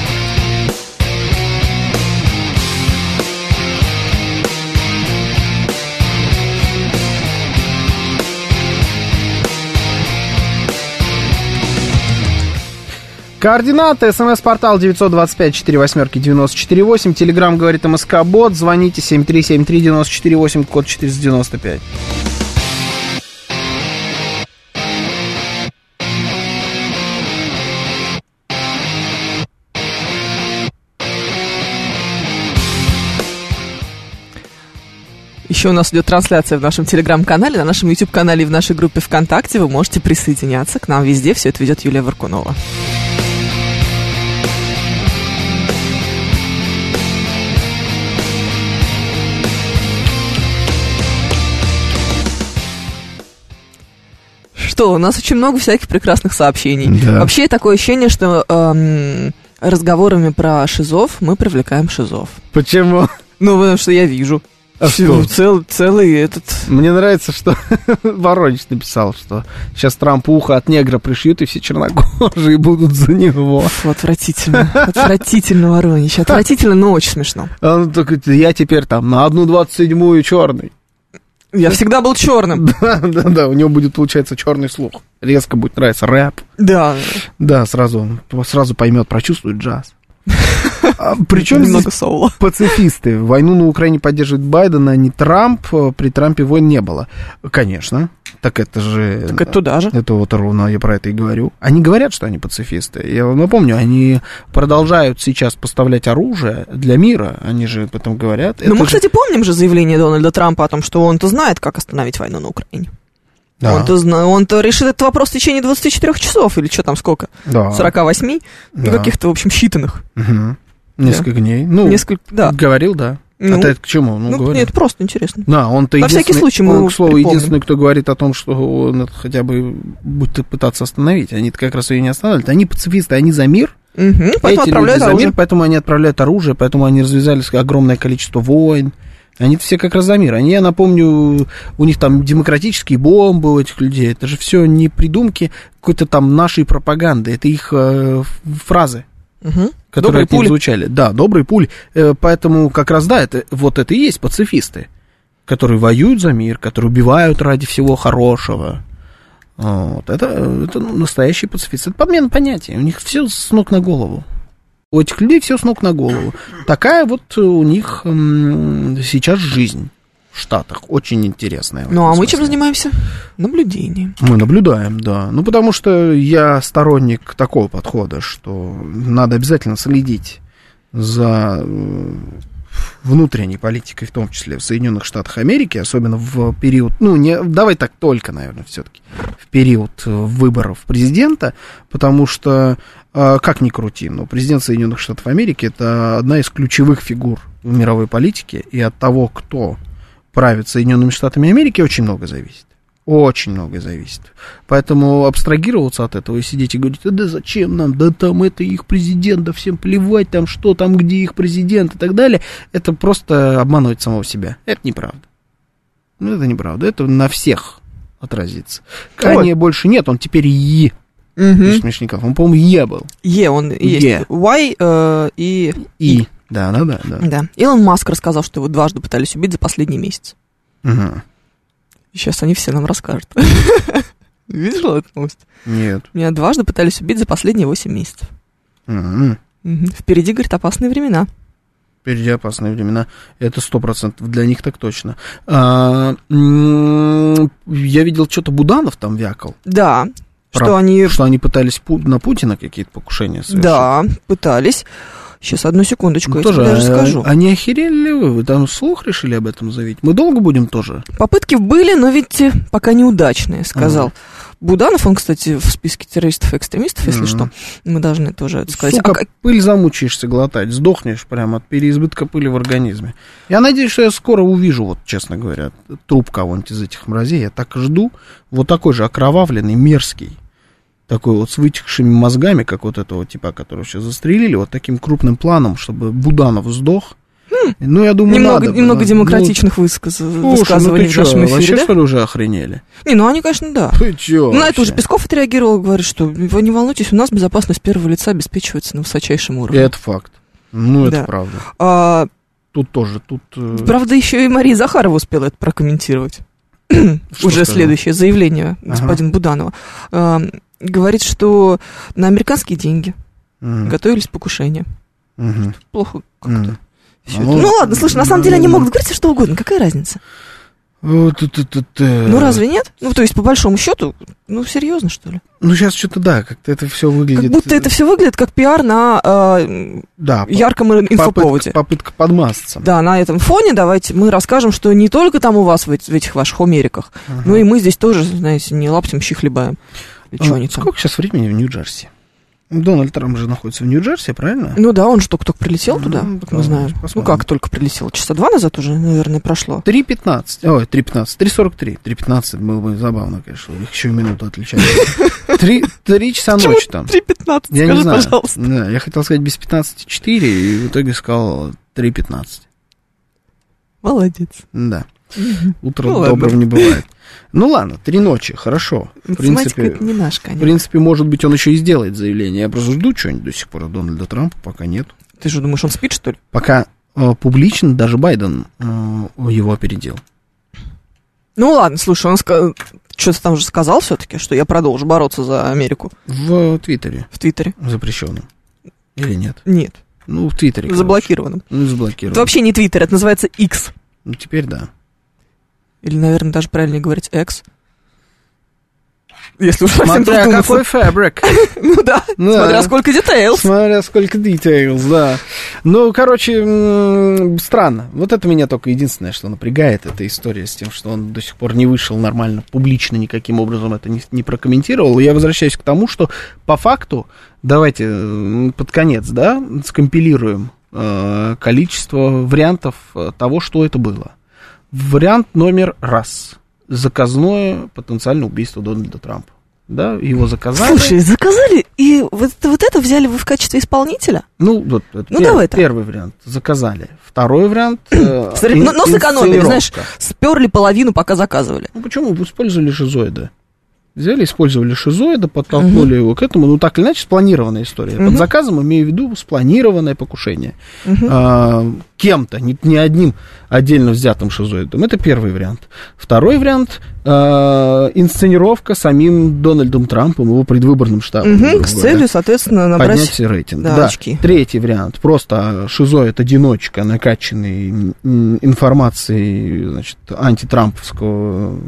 Координаты: СМС-портал 925-48-94-8, Телеграм «Говорит МСК-бот», звоните 7373948, код 495. Еще у нас идет трансляция в нашем Телеграм-канале, на нашем YouTube-канале и в нашей группе ВКонтакте. Вы можете присоединяться к нам везде. Все это ведет Юлия Варкунова. Что, у нас очень много всяких прекрасных сообщений. Да. Вообще такое ощущение, что разговорами про шизов мы привлекаем шизов. Почему? Ну, потому что я вижу. Целый этот... Мне нравится, что Воронич написал, что сейчас Трампу ухо от негра пришьют, и все чернокожие будут за него. Фу, отвратительно. Отвратительно, Воронич. Отвратительно, но очень смешно. Он такой: я теперь там на 1/27 черный. Я всегда был черным. Да, у него будет, получается, черный слух. Резко будет нравиться рэп. Да. Да, сразу поймет, прочувствует джаз. Причем здесь пацифисты. Войну на Украине поддерживает Байден, а не Трамп. При Трампе войн не было. Конечно. Так это же... Так это туда же. Это вот ровно я про это и говорю. Они говорят, что они пацифисты. Я вам напомню, они продолжают сейчас поставлять оружие для мира. Они же об этом говорят. Но мы, кстати, помним же заявление Дональда Трампа о том, что он-то знает, как остановить войну на Украине. Да. Он-то решит этот вопрос в течение 24 часов, или что там, сколько? Да. 48? Да. Каких-то, в общем, считанных. Угу. Несколько дней. Ну, да. Говорил, да. Ну, а ты это к чему? Нет, это просто интересно. Да, он-то на всякий случай мы к слову, единственный, кто говорит о том, что он это хотя бы будет пытаться остановить. Они-то как раз ее не останавливают. Они пацифисты, они за мир. Угу, поэтому отправляют оружие. За мир, поэтому они отправляют оружие, поэтому они развязали огромное количество войн. Они-то все как раз за мир. Они, я напомню, у них там демократические бомбы у этих людей. Это же все не придумки какой-то там нашей пропаганды. Это их фразы, которые от них звучали. Да, добрые пули. Поэтому как раз, да, это и есть пацифисты, которые воюют за мир, которые убивают ради всего хорошего. Вот. Это настоящие пацифисты. Это подмена понятий. У них все с ног на голову. У этих людей все с ног на голову. Такая вот у них сейчас жизнь в Штатах. Очень интересная. Ну, а мы чем занимаемся? Наблюдением. Мы наблюдаем, да. Ну, потому что я сторонник такого подхода, что надо обязательно следить за внутренней политикой, в том числе в Соединенных Штатах Америки, особенно в период, давай так только, наверное, все-таки, в период выборов президента, потому что, как ни крути, но президент Соединенных Штатов Америки — это одна из ключевых фигур в мировой политике, и от того, кто правит Соединенными Штатами Америки, очень много зависит. Очень многое зависит. Поэтому абстрагироваться от этого и сидеть и говорить: да зачем нам, да там это их президент, да всем плевать, там что, там где их президент и так далее, это просто обманывать самого себя. Это неправда. Это неправда. Это на всех отразится. Кanye больше нет, он теперь Е. Смешников. Он, по-моему, Е был. Е, он есть. Y и... Да. Илон Маск рассказал, что его дважды пытались убить за последний месяц. Угу. Сейчас они все нам расскажут. Видела эту новость? Нет. Меня дважды пытались убить за последние 8 месяцев. Впереди, говорит, опасные времена. Впереди опасные времена. Это 100%. Для них так точно. Я видел, что-то Буданов там вякал. Да. Что они пытались на Путина какие-то покушения совершить. Да, пытались. Сейчас, одну секундочку, я тебе даже скажу. А не охерели ли вы? Вы там вслух решили об этом заявить? Мы долго будем тоже? Попытки были, но ведь пока неудачные, сказал Буданов. Он, кстати, в списке террористов и экстремистов, если что. Мы должны тоже это сказать. Сука, пыль замучаешься глотать, сдохнешь прямо от переизбытка пыли в организме. Я надеюсь, что я скоро увижу, вот, честно говоря, труп кого-нибудь из этих мразей. Я так жду. Вот такой же окровавленный, мерзкий. такой вот с вытекшими мозгами, как вот этого типа, которого сейчас застрелили, вот таким крупным планом, чтобы Буданов сдох. Ну, я думаю, немного демократичных высказываний в нашем эфире, вообще, что ли, уже охренели? Не, ну они, конечно, да. Ты чё? На это уже Песков отреагировал, говорит, что вы не волнуйтесь, у нас безопасность первого лица обеспечивается на высочайшем уровне. Это факт. Ну, это правда. Тут тоже, Правда, еще и Мария Захарова успела это прокомментировать. Уже следующее заявление господина Буданова. Говорит, что на американские деньги готовились покушения. Плохо как-то. Ну ладно, слушай, на самом деле они могут говорить что угодно, какая разница? Ну разве нет? Ну то есть по большому счету, ну серьезно что ли? Ну сейчас что-то да, как-то это все выглядит. Как будто это все выглядит как пиар на ярком инфоповоде. Попытка подмазаться. Да, на этом фоне давайте мы расскажем, что не только там у вас в этих ваших Америках, но и мы здесь тоже, знаете, не лаптем щи хлебаем. Сколько сейчас времени в Нью-Джерси? Дональд Трамп же находится в Нью-Джерси, правильно? Ну да, он же только прилетел туда, как мы знаем. Посмотрим. Ну как только прилетел? Часа 2 назад уже, наверное, прошло. 3:15. Ой, 3:43. 3:15 было бы забавно, конечно. Их еще минуту отличали. 3 часа ночи там. 3:15, я скажи, не знаю. Пожалуйста. Да, я хотел сказать без 15:04, и в итоге сказал 3:15. Молодец. Да. Утро доброго не бывает. Ну ладно, 3 ночи, хорошо. В принципе, это не наш конек. В принципе, может быть, он еще и сделает заявление. Я просто жду что-нибудь до сих пор от Дональда Трампа, пока нет. Ты же думаешь, он спит, что ли? Пока публично даже Байден его опередил. Ну ладно, слушай, он что-то там же сказал все-таки, что я продолжу бороться за Америку. В Твиттере. В Твиттере. Запрещенном. Или нет? Нет. Ну, в Твиттере. Заблокированном. Ну, заблокированном. Это вообще не Твиттер, это называется X. Ну, теперь да. Или, наверное, даже правильнее говорить X. Если уж совсем смотря какой фабрик. Ну да, смотря сколько details. Смотря сколько details, да. Ну, короче, странно. Вот это меня только единственное, что напрягает, эта история с тем, что он до сих пор не вышел нормально, публично никаким образом это не прокомментировал. Я возвращаюсь к тому, что по факту, давайте под конец, да, скомпилируем количество вариантов того, что это было. Вариант номер 1. Заказное потенциальное убийство Дональда Трампа. Да, его заказали. Слушай, заказали, и вот это взяли вы в качестве исполнителя? Ну, вот первый вариант. Заказали. Второй вариант. Но сэкономили, знаешь, сперли половину, пока заказывали. Ну, почему? Использовали шизоида. Взяли, использовали шизоида, подтолкнули его к этому. Ну, так или иначе, спланированная история. Под заказом имею в виду спланированное покушение. Кем-то, не одним отдельно взятым шизоидом. Это первый вариант. Второй вариант инсценировка самим Дональдом Трампом, его предвыборным штабом. С целью, соответственно, набрать поднять рейтинг. Да, очки. Третий вариант. Просто шизоид-одиночка, накачанный информацией, значит, антитрамповского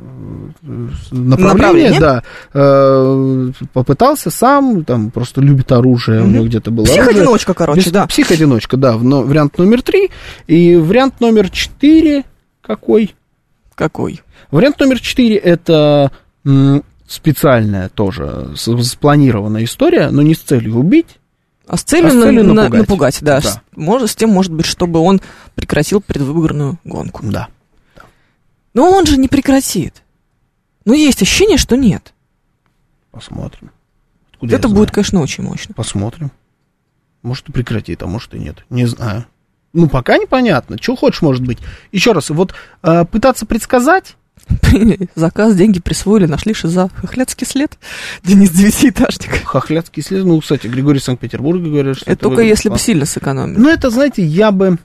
направление, да, попытался сам, там, просто любит оружие, у него где-то было псих-одиночка, короче, да. Псих-одиночка, да, вариант номер 3, и вариант номер 4, какой? Вариант номер 4, это специальная тоже, спланированная история, но не с целью убить, а с целью напугать, да. С тем, может быть, чтобы он прекратил предвыборную гонку. Да. Но он же не прекратит. Но есть ощущение, что нет. Посмотрим. Это будет, конечно, очень мощно. Посмотрим. Может, и прекратит, а может, и нет. Не знаю. Ну, пока непонятно. Чего хочешь, может быть. Еще раз, вот пытаться предсказать... Заказ, деньги присвоили, нашли шиза. Хохлядский след. Денис Девятиэтажник. Хохлядский след. Ну, кстати, Григорий Санкт-Петербурга говорит, что... Это только если бы сильно сэкономили. Ну, это, знаете, я бы...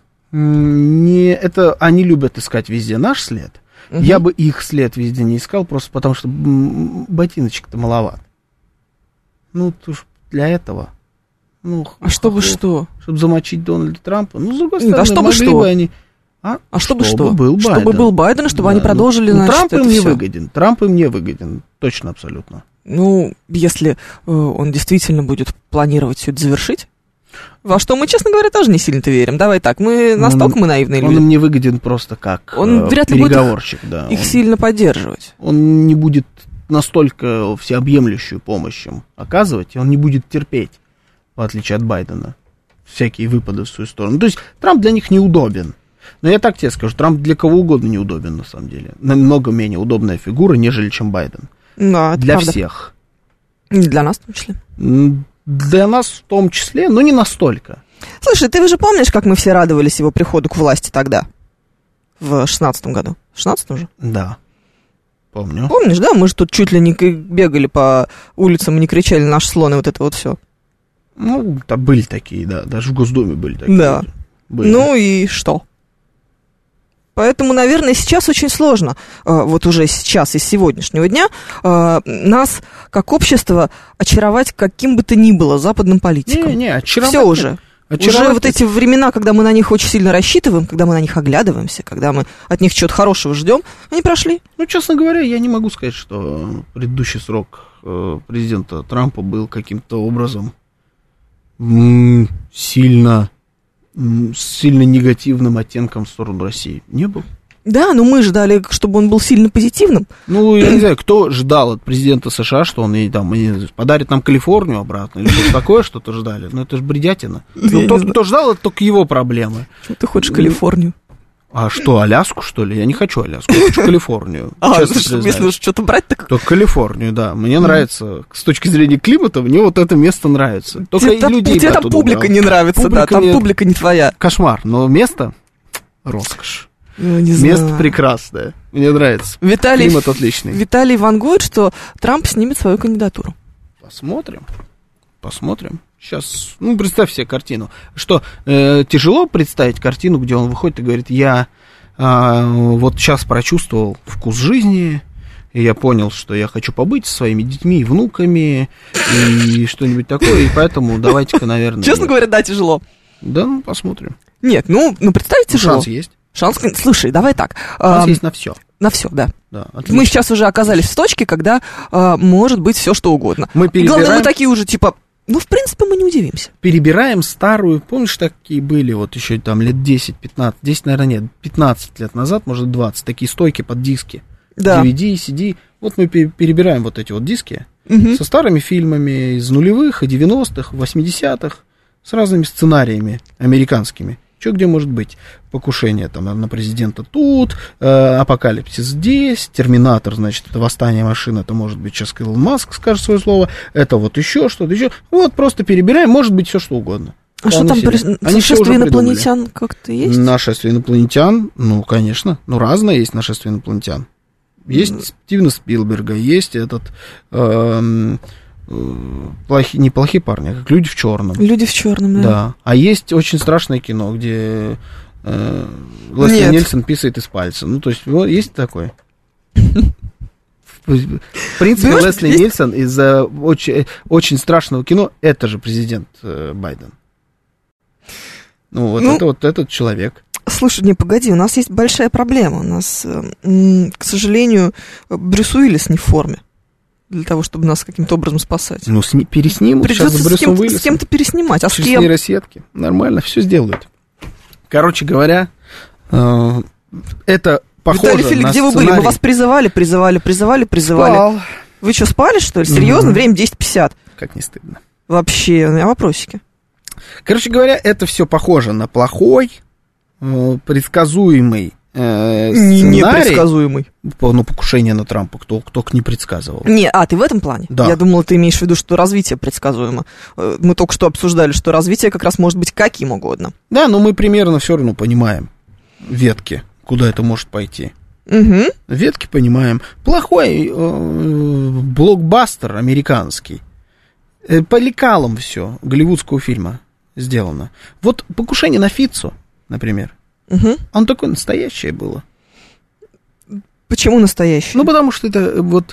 Это они любят искать везде наш след. Я бы их след везде не искал, просто потому что ботиночек-то маловат. Ну, уж для этого. Ну, чтобы что? Чтобы замочить Дональда Трампа. Ну, с другой стороны, чтобы могли бы они... чтобы что? Был Байден. Чтобы был Байден, чтобы они продолжили, значит, Трамп им не выгоден. Трамп им не выгоден. Точно, абсолютно. Ну, если он действительно будет планировать все это завершить, во что мы, честно говоря, тоже не сильно-то верим. Давай так, настолько мы наивные люди. Он им не выгоден просто как он вряд ли переговорщик. Будет их сильно поддерживать. Он не будет настолько всеобъемлющую помощь им оказывать, и он не будет терпеть, в отличие от Байдена, всякие выпады в свою сторону. То есть Трамп для них неудобен. Но я так тебе скажу, Трамп для кого угодно неудобен, на самом деле. Намного менее удобная фигура, нежели чем Байден. Да, для правда. Всех. Не для нас в том числе. Для нас в том числе, но не настолько. Слушай, ты же помнишь, как мы все радовались его приходу к власти тогда? В 16-м году. В 16-м же? Да. Помню. Помнишь, да? Мы же тут чуть ли не бегали по улицам и не кричали «наш слон» и вот это вот все. Ну, там были такие, да. Даже в Госдуме были такие. Да. Были. Ну и что? Поэтому, наверное, сейчас очень сложно, вот уже сейчас, из сегодняшнего дня, нас, как общество, очаровать каким бы то ни было западным политикам. Не, очаровать. Все уже. Уже вот эти времена, когда мы на них очень сильно рассчитываем, когда мы на них оглядываемся, когда мы от них чего-то хорошего ждем, они прошли. Ну, честно говоря, я не могу сказать, что предыдущий срок президента Трампа был каким-то образом сильно негативным оттенком в сторону России. Не был. Да, но мы ждали, чтобы он был сильно позитивным. Ну, я не знаю, кто ждал от президента США, что он подарит нам Калифорнию обратно, или что-то такое, что-то ждали. Ну, это же бредятина. Ну, тот, кто ждал, это только его проблемы. Почему ты хочешь Калифорнию? А что, Аляску, что ли? Я не хочу Аляску, я хочу Калифорнию. Если уж что-то брать, так... То Калифорнию, да. Мне нравится, с точки зрения климата, мне вот это место нравится. Только людей тебе там публика не нравится, да, там публика не твоя. Кошмар, но место роскошь. Ну, не место знаю. Прекрасное. Мне нравится. Климат отличный. Виталий вангует, что Трамп снимет свою кандидатуру. Посмотрим. Сейчас, представь себе картину. Что, тяжело представить картину, где он выходит и говорит, я вот сейчас прочувствовал вкус жизни, и я понял, что я хочу побыть со своими детьми и внуками, и что-нибудь такое, и поэтому давайте-ка, наверное... Честно говоря, да, тяжело. Да, посмотрим. Нет, представить тяжело. Шанс есть. Слушай, давай так. Шанс есть на все. На все, да. Мы сейчас уже оказались в точке, когда может быть все что угодно. Главное, мы такие уже, в принципе, мы не удивимся. Перебираем старую, помнишь, такие были вот еще там лет 10-15, 10, наверное, нет, 15 лет назад, может, 20, такие стойки под диски. Да. DVD, CD. Вот мы перебираем вот эти вот диски со старыми фильмами из нулевых, и 90-х, 80-х, с разными сценариями американскими. Что где может быть? Покушение там на президента тут, апокалипсис здесь, Терминатор, значит, это восстание машин, это может быть сейчас Илон Маск скажет свое слово, это вот еще что-то еще. Вот просто перебираем, может быть все что угодно. А что там, нашествие инопланетян как-то есть? Нашествие инопланетян, конечно, разное есть нашествие инопланетян. Есть Стивена Спилберга, есть этот... неплохие парни, как «Люди в черном». «Люди в черном», да. А есть очень страшное кино, где Лесли Нильсон писает из пальца. То есть, есть такое? В принципе, Лесли Нильсон из очень страшного кино, это же президент Байден. Это вот этот человек. Слушай, погоди, у нас есть большая проблема. У нас, к сожалению, Брюс Уиллис не в форме. Для того, чтобы нас каким-то образом спасать. Переснимут. Придется с кем-то переснимать. А с кем? Нейросетки. Нормально, все сделают. Короче говоря, это похоже Виталий Филипп, на где сценарий... вы были? Мы вас призывали. Спал. Вы что, спали, что ли? Серьезно? Время 10:50. Как не стыдно. Вообще, у меня вопросики. Короче говоря, это все похоже на плохой, предсказуемый сценарий. Непредсказуемый. Покушение на Трампа, кто не предсказывал. Ты в этом плане? Да. Я думала, ты имеешь в виду, что развитие предсказуемо. Мы только что обсуждали, что развитие как раз может быть каким угодно. Да, но мы примерно все равно понимаем ветки, куда это может пойти. Угу. Ветки понимаем. Плохой блокбастер американский. По лекалам все голливудского фильма сделано. Вот «Покушение на Фиццо», например. Угу. Он такое настоящее было. Почему настоящее? Потому что это вот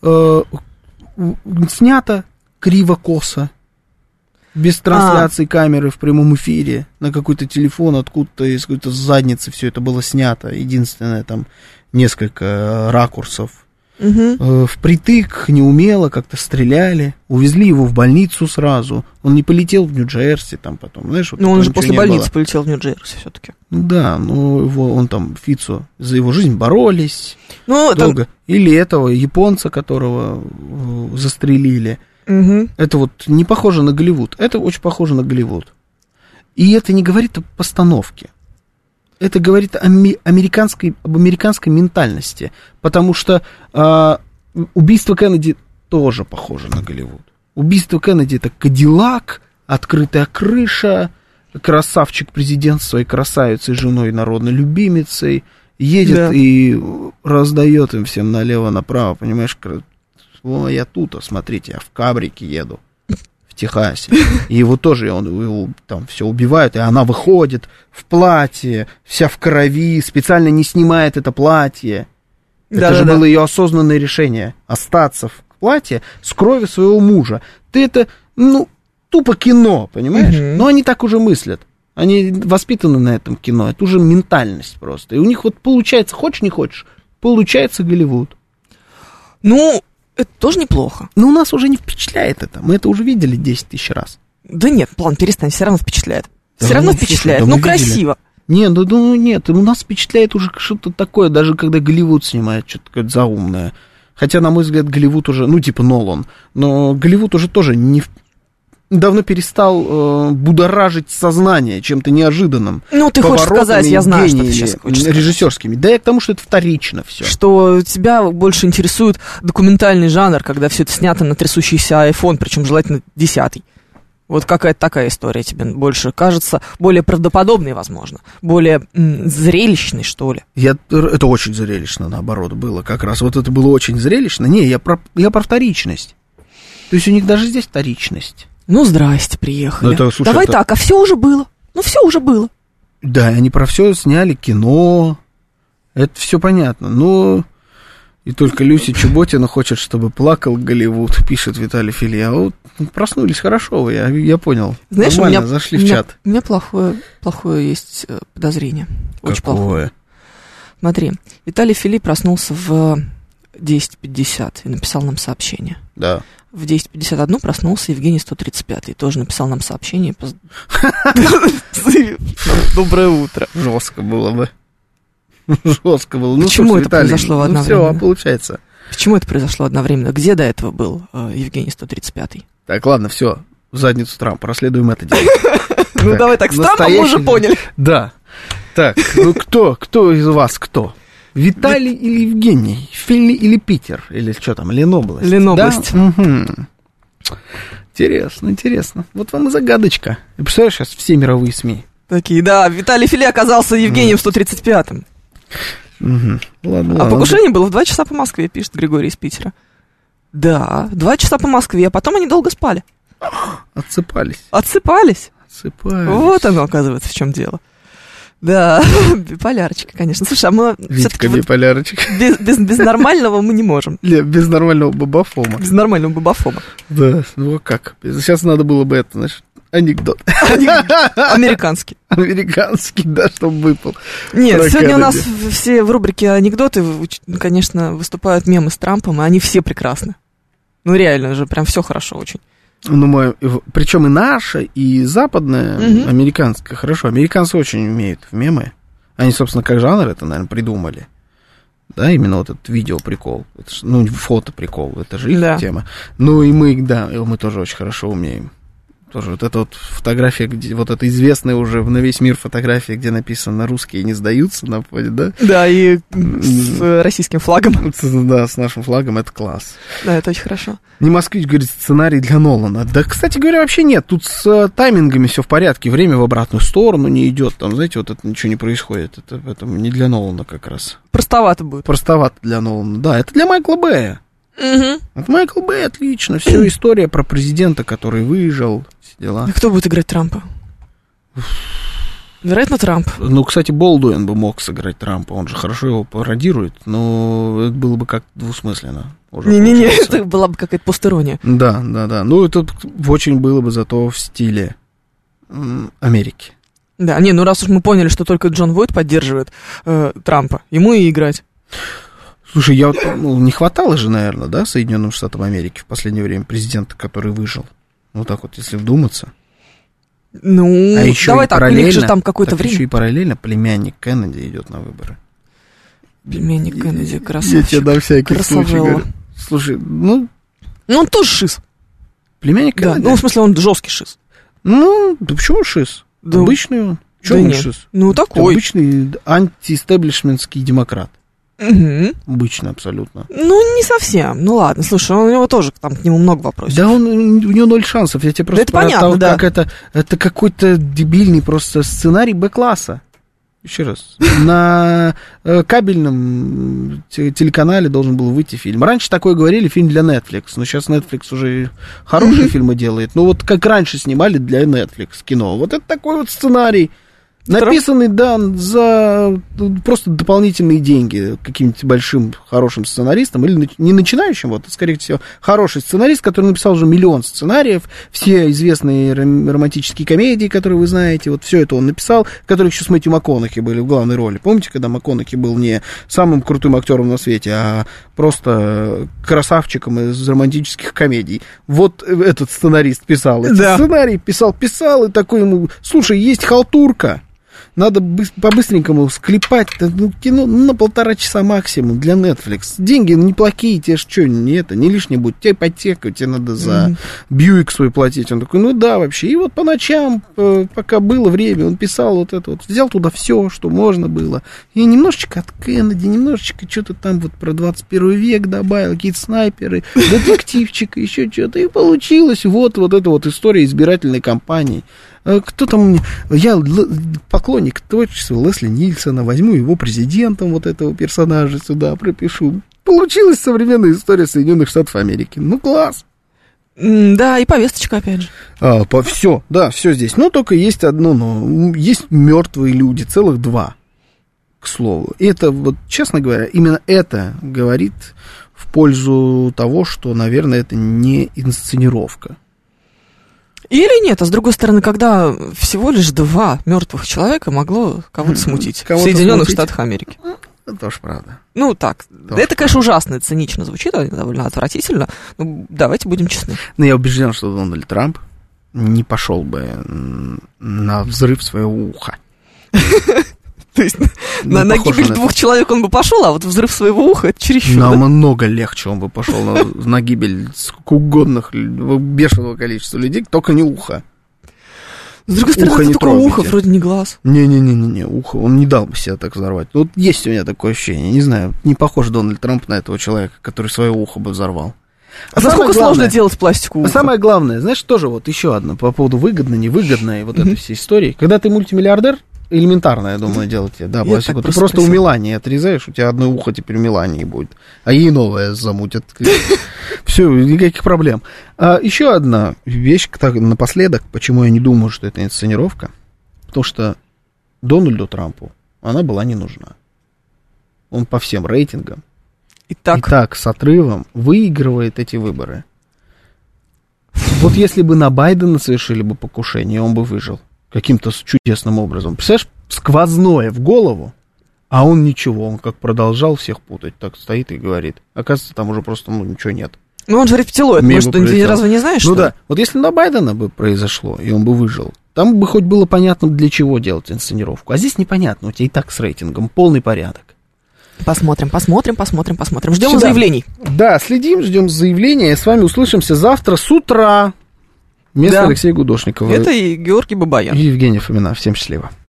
снято криво-косо, без трансляции камеры в прямом эфире, на какой-то телефон откуда-то из какой-то задницы все это было снято. Единственное, там несколько ракурсов. Угу. Впритык, неумело как-то стреляли, увезли его в больницу сразу. Он не полетел в Нью-Джерси там потом, знаешь. Вот он же после больницы полетел в Нью-Джерси все-таки. Да, он там, Фиццо, за его жизнь боролись Там... долго. Или этого японца, которого застрелили. Угу. Это вот не похоже на Голливуд. Это очень похоже на Голливуд. И это не говорит о постановке. Это говорит об американской ментальности. Потому что убийство Кеннеди тоже похоже на Голливуд. Убийство Кеннеди — это Кадиллак, открытая крыша, красавчик президент с своей красавицей, женой, народной любимицей, едет и раздает им всем налево-направо, понимаешь, о, я тут, смотрите, я в кабрике еду, в Техасе, и его тоже, его там все убивают, и она выходит в платье, вся в крови, специально не снимает это платье. Это же было ее осознанное решение, остаться в платье с кровью своего мужа. Ты это, тупо кино, понимаешь? Но они так уже мыслят. Они воспитаны на этом кино. Это уже ментальность просто. И у них вот получается, хочешь не хочешь, получается Голливуд. Ну, это тоже неплохо. Но у нас уже не впечатляет это. Мы это уже видели 10 тысяч раз. Да нет, план, перестань, все равно впечатляет. Все равно впечатляет, слушай, красиво. Нет, нет, у нас впечатляет уже что-то такое, даже когда Голливуд снимает что-то такое заумное. Хотя, на мой взгляд, Голливуд уже, типа Нолан, но Голливуд уже тоже давно перестал будоражить сознание чем-то неожиданным. Ну, ты хочешь сказать, я знаю, что ты сейчас хочешь сказать. Режиссерскими. Да, я к тому, что это вторично все. Что тебя больше интересует документальный жанр, когда все это снято на трясущийся iPhone, причем желательно 10-й. Вот какая-то такая история тебе больше кажется, более правдоподобной, возможно, более зрелищной, что ли. Это очень зрелищно, наоборот, было как раз. Вот это было очень зрелищно. Не, я про вторичность. То есть у них даже здесь вторичность. Ну, здрасте, приехали. Слушай, давай так, а все уже было. Все уже было. Да, они про все сняли кино. Это все понятно. И только Люся Чеботина хочет, чтобы плакал Голливуд, пишет Виталий Фили. А вот проснулись хорошо, я понял. Знаешь, нормально, зашли в чат. У меня плохое есть подозрение. Очень плохое. Смотри, Виталий Фили проснулся в 10:50 и написал нам сообщение. Да. В 10:51 проснулся Евгений 135 и тоже написал нам сообщение. Доброе утро. Жестко было бы. Жестко было. Почему это произошло одновременно? Все, получается. Почему это произошло одновременно? Где до этого был Евгений 135? Так, ладно, все. В задницу Трампа. Расследуем это дело. Давай так, с Трампом мы уже поняли. Да. Так, кто из вас кто? Виталий или Евгений? Фили или Питер? Или что там, Ленобласть? Ленобласть. Да? Угу. Интересно. Вот вам и загадочка. Ты представляешь, сейчас все мировые СМИ. Такие, да, Виталий Фили оказался Евгением 135-м. Угу. Ладно, а покушение было в 2 часа по Москве, пишет Григорий из Питера. Да, 2 часа по Москве, а потом они долго спали. Отсыпались. Вот оно, оказывается, в чем дело. Да, биполярочка, конечно. Слушай, а мы Витька биполярочка. Без нормального мы не можем. Без нормального бабафома. Без нормального бабафома. Да, как? Сейчас надо было бы это, знаешь, анекдот. Американский. Американский, да, чтобы выпал. Нет, сегодня у нас все в рубрике анекдоты, конечно, выступают мемы с Трампом, и они все прекрасны. Реально же, прям все хорошо очень. Причем и наша, и западная, американская, хорошо. Американцы очень умеют в мемы. Они, собственно, как жанр это, наверное, придумали. Да, именно вот этот видео-прикол. Фото-прикол, это же их тема. И мы тоже очень хорошо умеем. Тоже вот эта вот фотография, где вот эта известная уже на весь мир фотография, где написано «русские не сдаются» на входе, да? Да, и с российским флагом. Да, с нашим флагом, это класс. Да, это очень хорошо. Не «Москвич», говорит, сценарий для Нолана. Да, кстати говоря, вообще нет, тут с таймингами все в порядке, время в обратную сторону не идет, там, знаете, вот это ничего не происходит, это не для Нолана как раз. Простовато будет. Простовато для Нолана, да, это для Майкла Бэя. Вот Майкл Бэй, отлично, все история про президента, который выжил, все дела. А кто будет играть Трампа? Вероятно, Трамп. Кстати, Болдуин бы мог сыграть Трампа, он же хорошо его пародирует, но это было бы как-то двусмысленно. Не-не-не, это была бы какая-то постерония. Да. Это очень было бы зато в стиле Америки. Да, раз уж мы поняли, что только Джон Войт поддерживает Трампа, ему и играть. Слушай, не хватало же, наверное, да, Соединенным Штатам Америки в последнее время президента, который выжил. Так вот, если вдуматься. Давай так, у них же там какое-то время. Еще и параллельно племянник Кеннеди идет на выборы. Племянник Кеннеди, красавчик. Я тебе на всякий случай говорю. Слушай, он тоже шиз. Племянник Кеннеди? Да, в смысле, он жесткий шиз. Да почему шиз? Обычный он. Чего он шиз? Такой. Обычный антиэстеблишментский демократ. Обычно абсолютно. Ну, не совсем. Ну, ладно, слушай, у него тоже там к нему много вопросов. Да, у него 0 шансов. Я тебе просто это понятно, да. Как это какой-то дебильный просто сценарий Б-класса. Еще раз. На кабельном телеканале должен был выйти фильм. Раньше такое говорили, фильм для Netflix. Но сейчас Netflix уже хорошие фильмы делает. Ну, вот как раньше снимали для Netflix кино. Вот это такой вот сценарий. Написанный, да, за просто дополнительные деньги каким-нибудь большим, хорошим сценаристом, или не начинающим, вот, скорее всего, хороший сценарист, который написал уже миллион сценариев, все известные романтические комедии, которые вы знаете, вот все это он написал, в которых еще с Мэтью МакКонахи были в главной роли. Помните, когда МакКонахи был не самым крутым актером на свете, а просто красавчиком из романтических комедий? Вот этот сценарист писал этот сценарий, писал, и такой ему, слушай, есть халтурка, надо по-быстренькому склепать, ну, кино на 1,5 часа максимум для Netflix. Деньги неплохие, тебе что, не лишнее будет. Тебе ипотека, тебе надо за Бьюик свой платить. Он такой, ну да, вообще. И вот по ночам, пока было время, он писал вот это вот. Взял туда все, что можно было. И немножечко от Кеннеди, немножечко что-то там вот про 21 век добавил, какие-то снайперы, детективчик, еще что-то. И получилось вот эта вот история избирательной кампании. Кто там, я поклонник творчества Лесли Нильсона, возьму его президентом, вот этого персонажа сюда пропишу. Получилась современная история Соединенных Штатов Америки. Ну, класс. Да, и повесточка, опять же. Все, да, все здесь. Но только есть одно, но есть мертвые люди, целых 2, к слову. И это, вот, честно говоря, именно это говорит в пользу того, что, наверное, это не инсценировка. Или нет, а с другой стороны, когда всего лишь 2 мертвых человека могло кого-то смутить в Соединенных Штатах Америки. Это тоже правда. Ну так, это, конечно, ужасно, цинично звучит, довольно отвратительно, но давайте будем честны. Но я убежден, что Дональд Трамп не пошел бы на взрыв своего уха. То есть на гибель 2 человек он бы пошел, а вот взрыв своего уха это чересчур. Намного легче он бы пошел на гибель сколько угодных, бешеного количества людей, только не ухо. С другой стороны, это только ухо, вроде не глаз. Не, ухо, он не дал бы себя так взорвать. Вот есть у меня такое ощущение, не знаю, не похож Дональд Трамп на этого человека, который свое ухо бы взорвал. А насколько сложно делать пластику уха? А самое главное, знаешь, тоже вот еще одно по поводу выгодно, невыгодно и вот этой всей истории. Когда ты мультимиллиардер, элементарно, я думаю, делать тебе. Да, пластику. Ты просто у Мелании отрезаешь, у тебя одно ухо теперь у Мелании будет, а ей новое замутят. Все, никаких проблем. Еще одна вещь напоследок, почему я не думаю, что это инсценировка. Потому что Дональду Трампу она была не нужна. Он по всем рейтингам и так с отрывом выигрывает эти выборы. Вот если бы на Байдена совершили бы покушение, он бы выжил. Каким-то чудесным образом. Представляешь, сквозное в голову, а он ничего, он как продолжал всех путать, так стоит и говорит. Оказывается, там уже просто ничего нет. Ну, он же рептилоид, может, ты разве не знаешь, что? Ну да, вот если на Байдена бы произошло, и он бы выжил, там бы хоть было понятно, для чего делать инсценировку. А здесь непонятно, у тебя и так с рейтингом полный порядок. Посмотрим. Ждем заявлений. Да, ждем заявления. С вами услышимся завтра с утра. Вместо Алексея Гудошникова. Это и Георгий Бабаян. И Евгения Фомина. Всем счастливо.